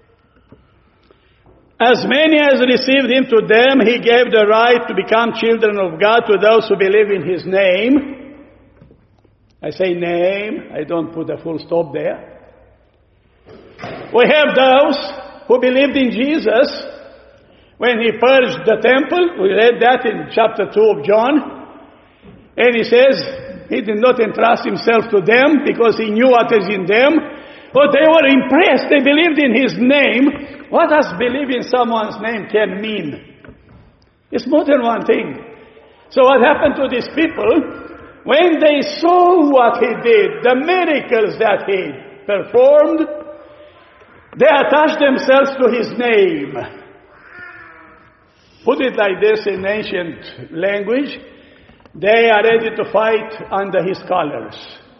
as many as received him, to them he gave the right to become children of God, to those who believe in his name. I say name, I don't put a full stop there. We have those who believed in Jesus when he purged the temple. We read that in chapter two of John. And he says he did not entrust himself to them because he knew what is in them. But they were impressed. They believed in his name. What does believe in someone's name can mean? It's more than one thing. So what happened to these people? When they saw what he did, the miracles that he performed, they attached themselves to his name. Put it like this in ancient language, they are ready to fight under his colors.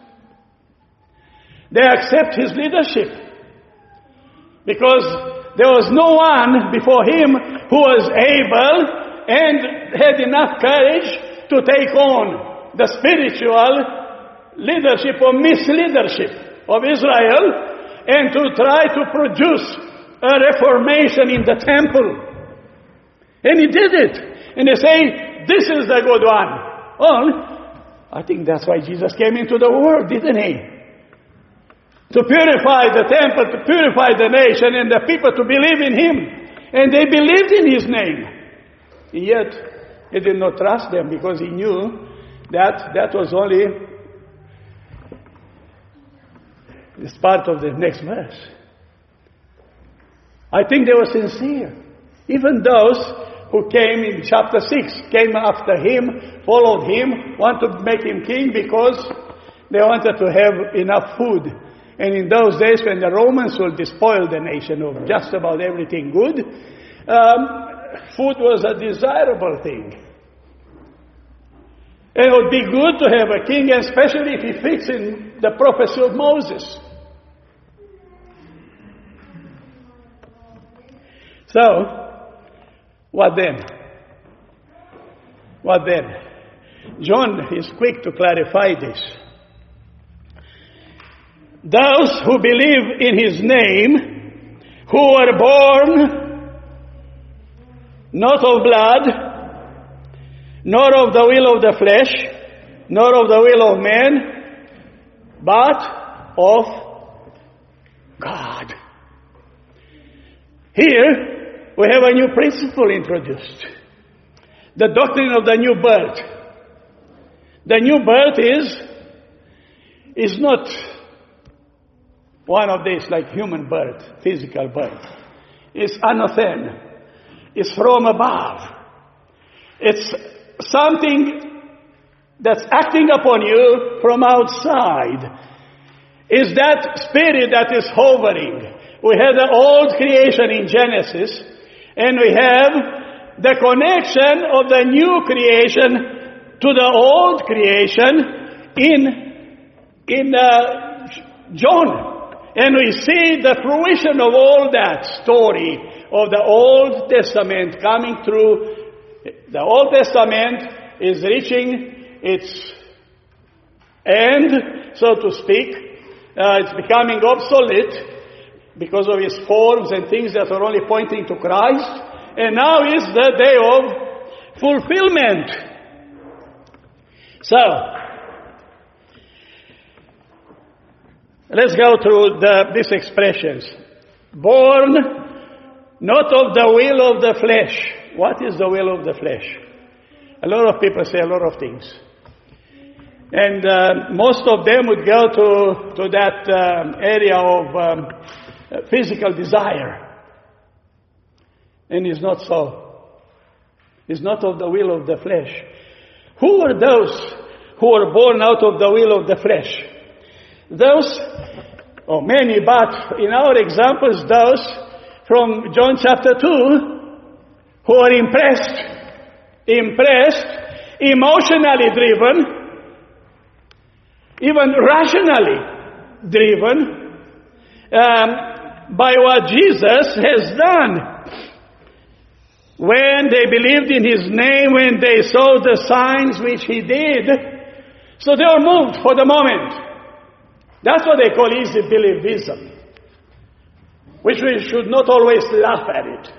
They accept his leadership because there was no one before him who was able and had enough courage to take on the spiritual leadership or misleadership of Israel and to try to produce a reformation in the temple. And he did it. And they say, this is the good one. Well, I think that's why Jesus came into the world, didn't he? To purify the temple, to purify the nation, and the people to believe in him. And they believed in his name. And yet, he did not trust them because he knew that that was only this part of the next verse. I think they were sincere. Even those who came in chapter six, came after him, followed him, wanted to make him king because they wanted to have enough food. And in those days when the Romans would despoil the nation of just about everything good, um, food was a desirable thing. And it would be good to have a king, especially if he fits in the prophecy of Moses. So, what then? What then? John is quick to clarify this. Those who believe in his name, who were born not of blood, nor of the will of the flesh, nor of the will of man, but of God. Here, we have a new principle introduced. The doctrine of the new birth. The new birth is, is not one of these like human birth, physical birth. It's anothen. It's from above. It's something that's acting upon you from outside. It's that spirit that is hovering. We have the old creation in Genesis, and we have the connection of the new creation to the old creation in, in uh, John. And we see the fruition of all that story of the Old Testament coming through. The Old Testament is reaching its end, so to speak. Uh, it's becoming obsolete because of its forms and things that are only pointing to Christ. And now is the day of fulfillment. So, let's go through the, these expressions. Born not of the will of the flesh. What is the will of the flesh? A lot of people say a lot of things. And uh, most of them would go to, to that um, area of um, physical desire. And it's not so. It's not of the will of the flesh. Who are those who are born out of the will of the flesh? Those, or many, but in our examples, those from John chapter two, who are impressed, impressed, emotionally driven, even rationally driven, um, by what Jesus has done. When they believed in His name, when they saw the signs which He did, so they were moved for the moment. That's what they call easy believism, which we should not always laugh at it.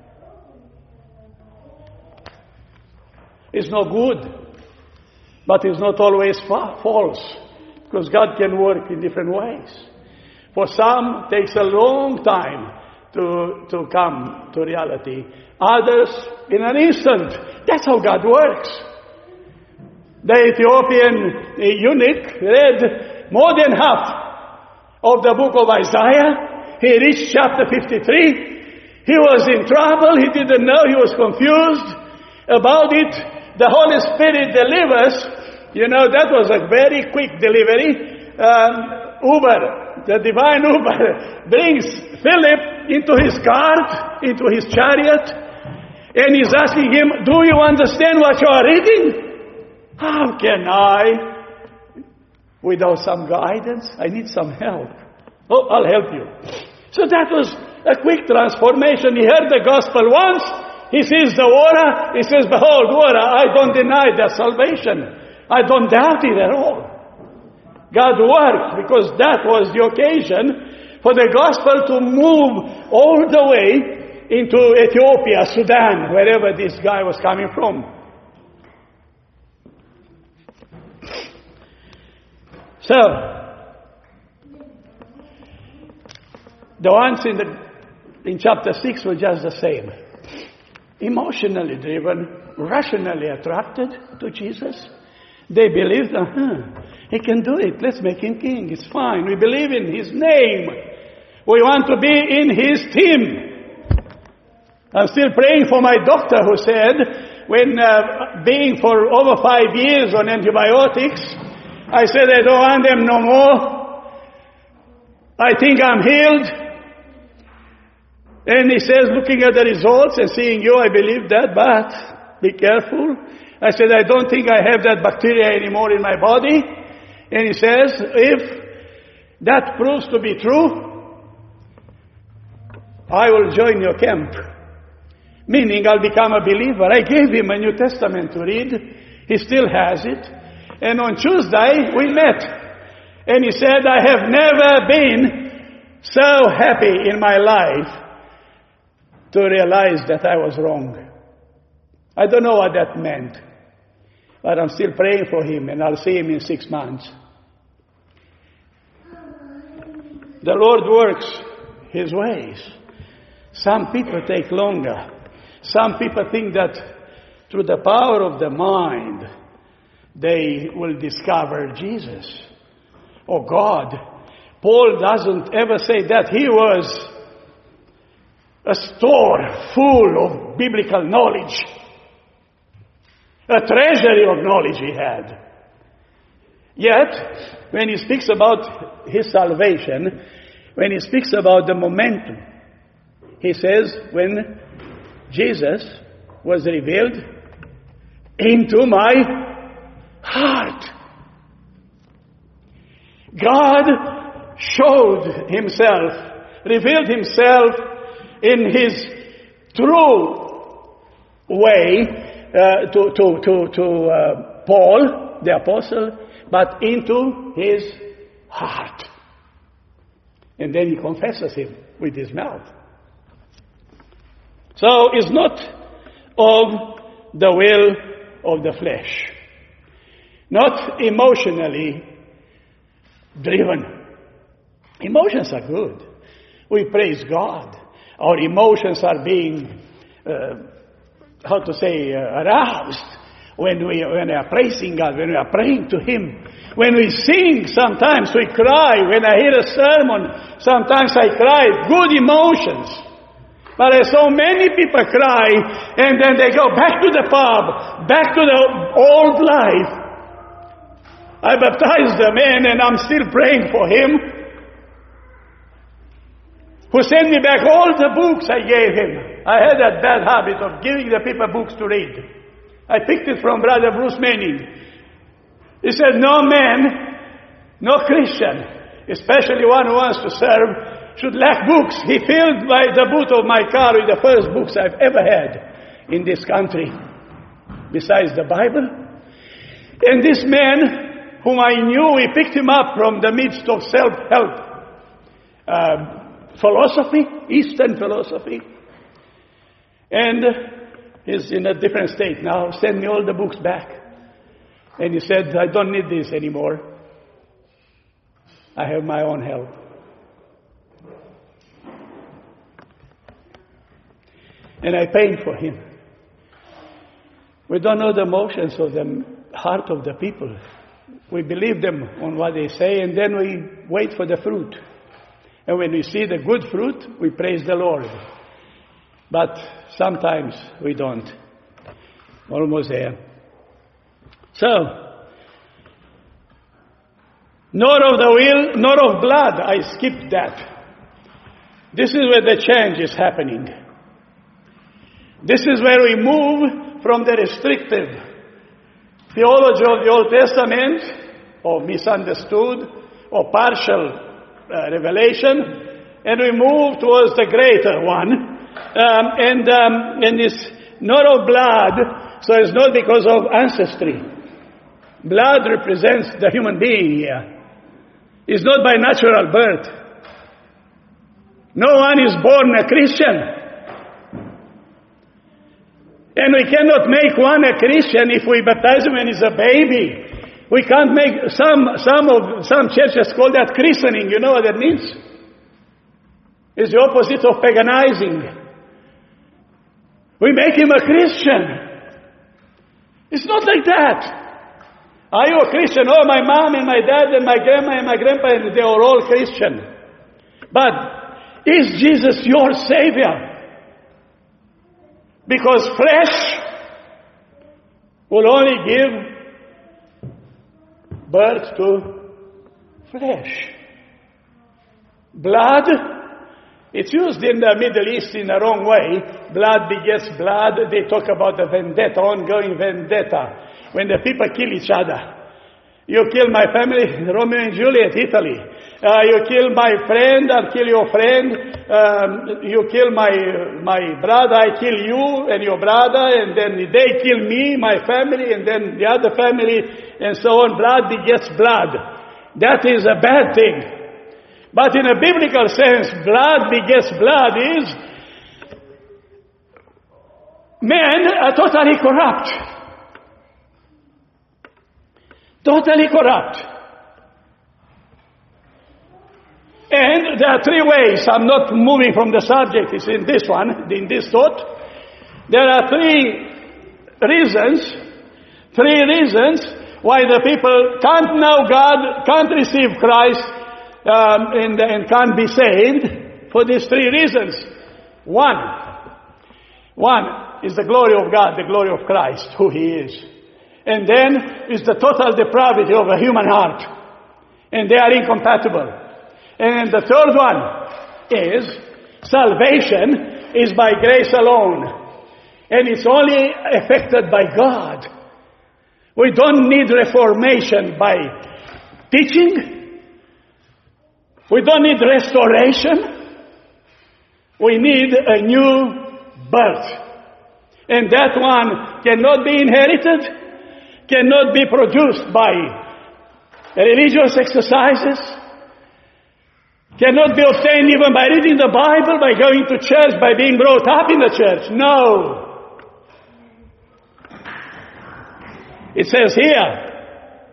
It's not good, but it's not always fa- false, because God can work in different ways. For some, it takes a long time to, to come to reality. Others, in an instant. That's how God works. The Ethiopian eunuch read more than half of the book of Isaiah. He reached chapter fifty-three. He was in trouble. He didn't know. He was confused about it. The Holy Spirit delivers. You know, that was a very quick delivery. Um, Uber, the divine Uber, brings Philip into his cart, into his chariot, and he's asking him, do you understand what you are reading? How can I? Without some guidance, I need some help. Oh, I'll help you. So that was a quick transformation. He heard the gospel once. He sees the water. He says, behold, water. I don't deny that salvation. I don't doubt it at all. God worked because that was the occasion for the gospel to move all the way into Ethiopia, Sudan, wherever this guy was coming from. So, the ones in, the, in chapter six were just the same. Emotionally driven, rationally attracted to Jesus. They believed, uh-huh, He can do it. Let's make Him king. It's fine. We believe in His name. We want to be in His team. I'm still praying for my doctor who said, when uh, being for over five years on antibiotics, I said, I don't want them no more. I think I'm healed. And he says, looking at the results and seeing you, I believe that, but be careful. I said, I don't think I have that bacteria anymore in my body. And he says, if that proves to be true, I will join your camp. Meaning I'll become a believer. I gave him a New Testament to read. He still has it. And on Tuesday, we met. And he said, I have never been so happy in my life to realize that I was wrong. I don't know what that meant. But I'm still praying for him, and I'll see him in six months. The Lord works His ways. Some people take longer. Some people think that through the power of the mind, they will discover Jesus or God. Paul doesn't ever say that. He was a store full of biblical knowledge. A treasury of knowledge he had. Yet, when he speaks about his salvation, when he speaks about the momentum, he says, when Jesus was revealed into my heart. God showed Himself, revealed Himself in His true way uh, to, to, to, to uh, Paul, the apostle, but into his heart. And then he confesses Him with his mouth. So it's not of the will of the flesh, not emotionally driven. Emotions are good. We praise God. Our emotions are being, uh, how to say, uh, aroused when we, when we are praising God, when we are praying to Him. When we sing, sometimes we cry. When I hear a sermon, sometimes I cry. Good emotions. But I saw many people cry, and then they go back to the pub, back to the old life. I baptized the man, and I'm still praying for him, who sent me back all the books I gave him. I had that bad habit of giving the people books to read. I picked it from Brother Bruce Manning. He said, no man, no Christian, especially one who wants to serve, should lack books. He filled my, the boot of my car with the first books I've ever had in this country, besides the Bible. And this man, whom I knew, he picked him up from the midst of self-help uh, philosophy, Eastern philosophy. And he's in a different state now. Send me all the books back. And he said, I don't need this anymore. I have my own help. And I paid for him. We don't know the emotions of the heart of the people. We believe them on what they say, and then we wait for the fruit. And when we see the good fruit, we praise the Lord. But sometimes we don't. Almost there. So, nor of the will, nor of blood. I skipped that. This is where the change is happening. This is where we move from the restrictive theology of the Old Testament, or misunderstood, or partial uh, revelation, and we move towards the greater one. Um, and, um, and it's not of blood, so it's not because of ancestry. Blood represents the human being here. It's not by natural birth. No one is born a Christian. And we cannot make one a Christian if we baptize him when he's a baby. We can't make, some, some of, some churches call that christening. You know what that means? It's the opposite of paganizing. We make him a Christian. It's not like that. Are you a Christian? Oh, my mom and my dad and my grandma and my grandpa, and they are all Christian. But is Jesus your Savior? Because flesh will only give birth to flesh. Blood, it's used in the Middle East in the wrong way. Blood begets blood. They talk about the vendetta, ongoing vendetta. When the people kill each other. You kill my family, Romeo and Juliet, Italy. Uh, you kill my friend, I'll kill your friend. Um, you kill my my brother, I kill you and your brother. And then they kill me, my family, and then the other family, and so on. Blood begets blood. That is a bad thing. But in a biblical sense, blood begets blood is men are totally corrupt. Totally corrupt. And there are three ways. I'm not moving from the subject. It's in this one, in this thought. There are three reasons, three reasons why the people can't know God, can't receive Christ, um, and, and can't be saved, for these three reasons. One, one is the glory of God, the glory of Christ, who He is. And then is the total depravity of a human heart. And they are incompatible. And the third one is salvation is by grace alone. And it's only effected by God. We don't need reformation by teaching. We don't need restoration. We need a new birth. And that one cannot be inherited, cannot be produced by religious exercises, cannot be obtained even by reading the Bible, by going to church, by being brought up in the church. No. It says here,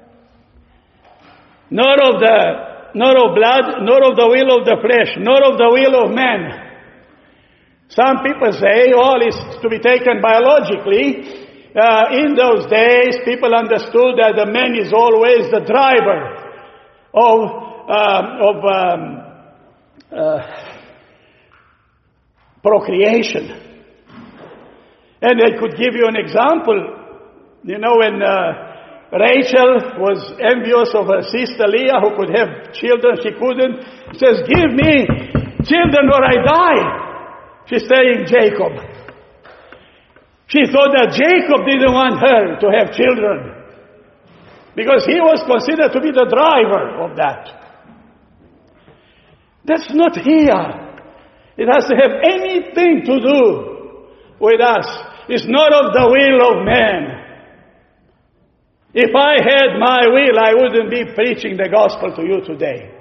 nor of the, nor of blood, nor of the will of the flesh, nor of the will of man. Some people say all is to be taken biologically. Uh, in those days, people understood that the man is always the driver of, um, of um, uh, procreation. And I could give you an example. You know, when uh, Rachel was envious of her sister Leah, who could have children, she couldn't. She says, give me children or I die. She's saying Jacob. She thought that Jacob didn't want her to have children, because he was considered to be the driver of that. That's not here. It has to have anything to do with us. It's not of the will of man. If I had my will, I wouldn't be preaching the gospel to you today.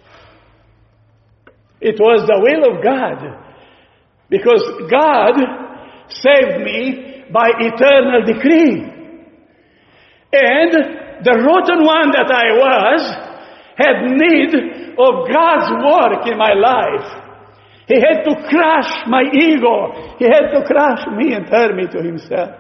It was the will of God, because God saved me by eternal decree. And the rotten one that I was had need of God's work in my life. He had to crush my ego. He had to crush me and turn me to himself.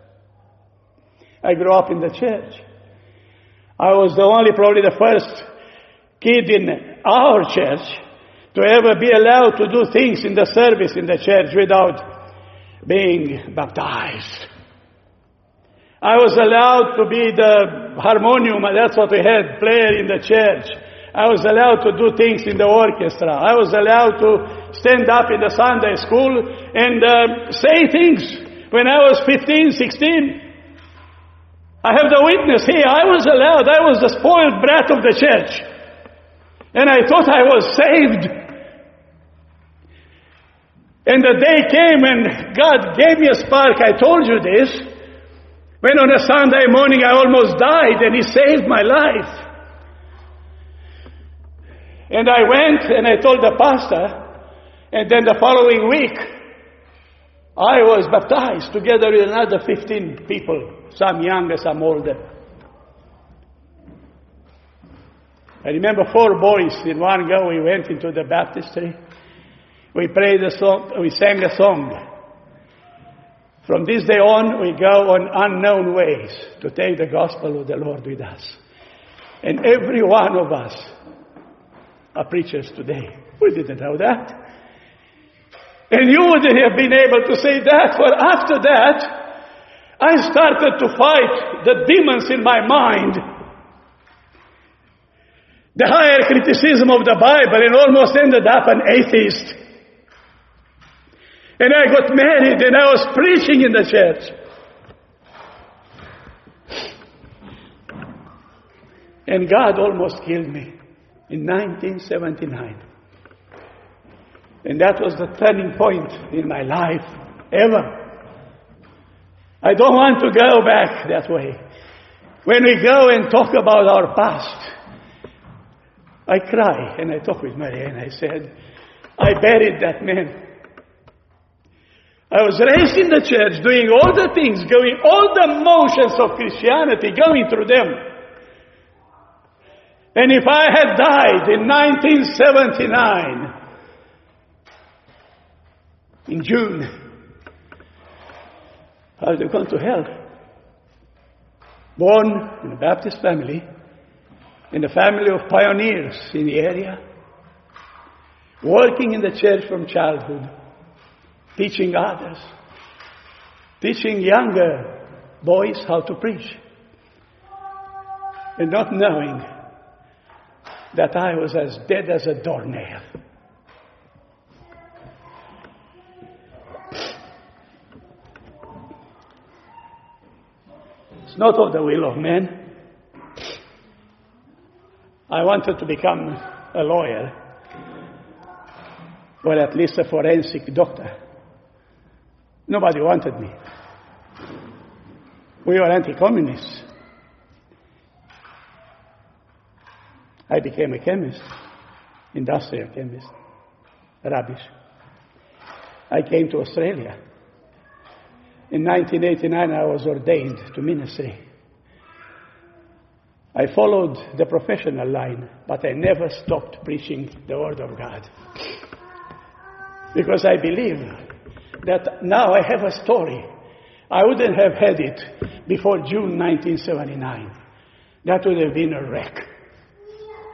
I grew up in the church. I was the only, probably the first kid in our church to ever be allowed to do things in the service in the church without being baptized. I was allowed to be the harmonium, that's what we had, player in the church. I was allowed to do things in the orchestra. I was allowed to stand up in the Sunday school and uh, say things when I was fifteen, sixteen. I have the witness here. I was allowed. I was the spoiled brat of the church. And I thought I was saved. And the day came when God gave me a spark. I told you this. When on a Sunday morning I almost died and He saved my life. And I went and I told the pastor. And then the following week, I was baptized together with another fifteen people. Some younger, some older. I remember four boys. In one go, we went into the baptistry. We prayed a song, we sang a song. From this day on, we go on unknown ways to take the gospel of the Lord with us. And every one of us are preachers today. We didn't know that. And you wouldn't have been able to say that, for after that, I started to fight the demons in my mind. The higher criticism of the Bible, and almost ended up an atheist. And I got married and I was preaching in the church. And God almost killed me in nineteen seventy-nine. And that was the turning point in my life ever. I don't want to go back that way. When we go and talk about our past, I cry and I talk with Mary and I said, I buried that man. I was raised in the church, doing all the things, going all the motions of Christianity, going through them. And if I had died in nineteen seventy-nine, in June, I would have gone to hell. Born in a Baptist family, in a family of pioneers in the area, working in the church from childhood, teaching others, teaching younger boys how to preach, and not knowing that I was as dead as a doornail. It's not of the will of man. I wanted to become a lawyer, or at least a forensic doctor. Nobody wanted me. We were anti-communists. I became a chemist, industrial chemist, rubbish. I came to Australia. In nineteen eighty-nine, I was ordained to ministry. I followed the professional line, but I never stopped preaching the Word of God. Because I believe that now I have a story. I wouldn't have had it before June nineteen seventy-nine. That would have been a wreck.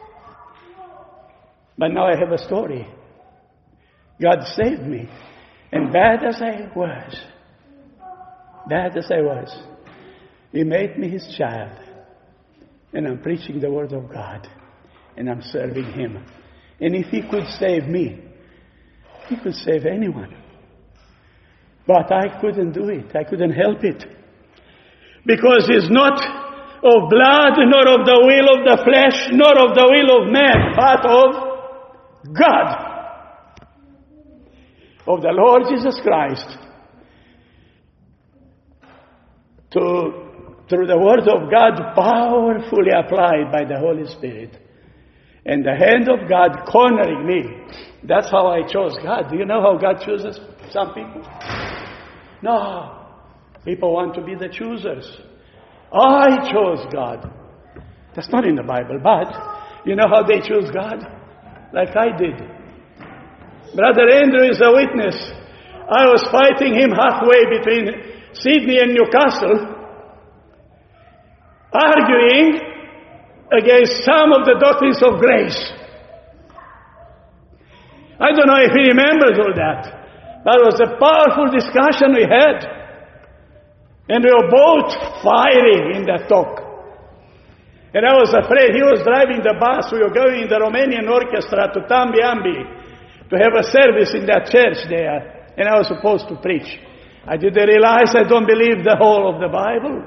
But now I have a story. God saved me. And bad as I was, bad as I was, He made me His child. And I'm preaching the Word of God. And I'm serving Him. And if He could save me, He could save anyone. But I couldn't do it. I couldn't help it. Because it's not of blood, nor of the will of the flesh, nor of the will of man, but of God. Of the Lord Jesus Christ. To, through the Word of God, powerfully applied by the Holy Spirit. And the hand of God cornering me. That's how I chose God. Do you know how God chooses some people? No. People want to be the choosers. I chose God. That's not in the Bible, but you know how they choose God? Like I did. Brother Andrew is a witness. I was fighting him halfway between Sydney and Newcastle, arguing against some of the doctrines of grace. I don't know if he remembers all that. That was a powerful discussion we had. And we were both fiery in that talk. And I was afraid. He was driving the bus. We were going in the Romanian orchestra to Tambiambi to have a service in that church there. And I was supposed to preach. I didn't realize I don't believe the whole of the Bible.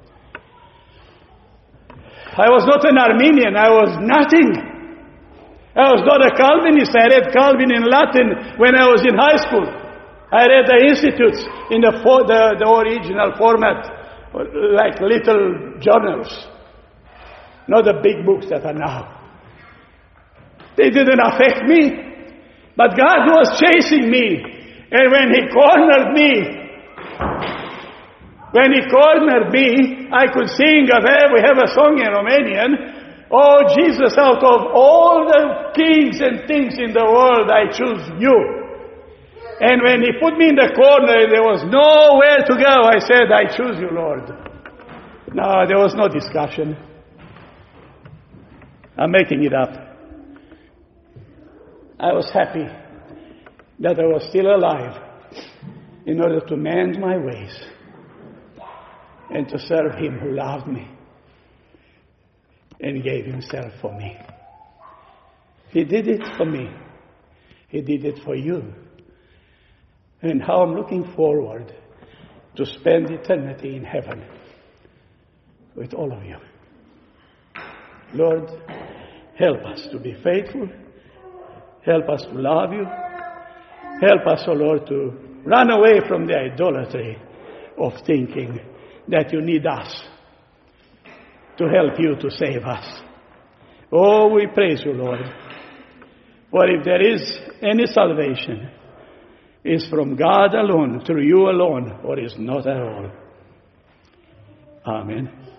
I was not an Arminian. I was nothing. I was not a Calvinist. I read Calvin in Latin when I was in high school. I read the Institutes in the, for, the, the original format, like little journals. Not the big books that are now. They didn't affect me. But God was chasing me. And when He cornered me, when He cornered me, I could sing, we have a song in Romanian, oh Jesus, out of all the kings and things in the world, I choose you. And when He put me in the corner, there was nowhere to go. I said, I choose you, Lord. No, there was no discussion. I'm making it up. I was happy that I was still alive in order to mend my ways and to serve Him who loved me and gave Himself for me. He did it for me. He did it for you. And how I'm looking forward to spend eternity in heaven with all of you. Lord, help us to be faithful. Help us to love you. Help us, O Lord, to run away from the idolatry of thinking that you need us to help you to save us. Oh, we praise you, Lord. For if there is any salvation, is from God alone, through you alone, or is not at all. Amen.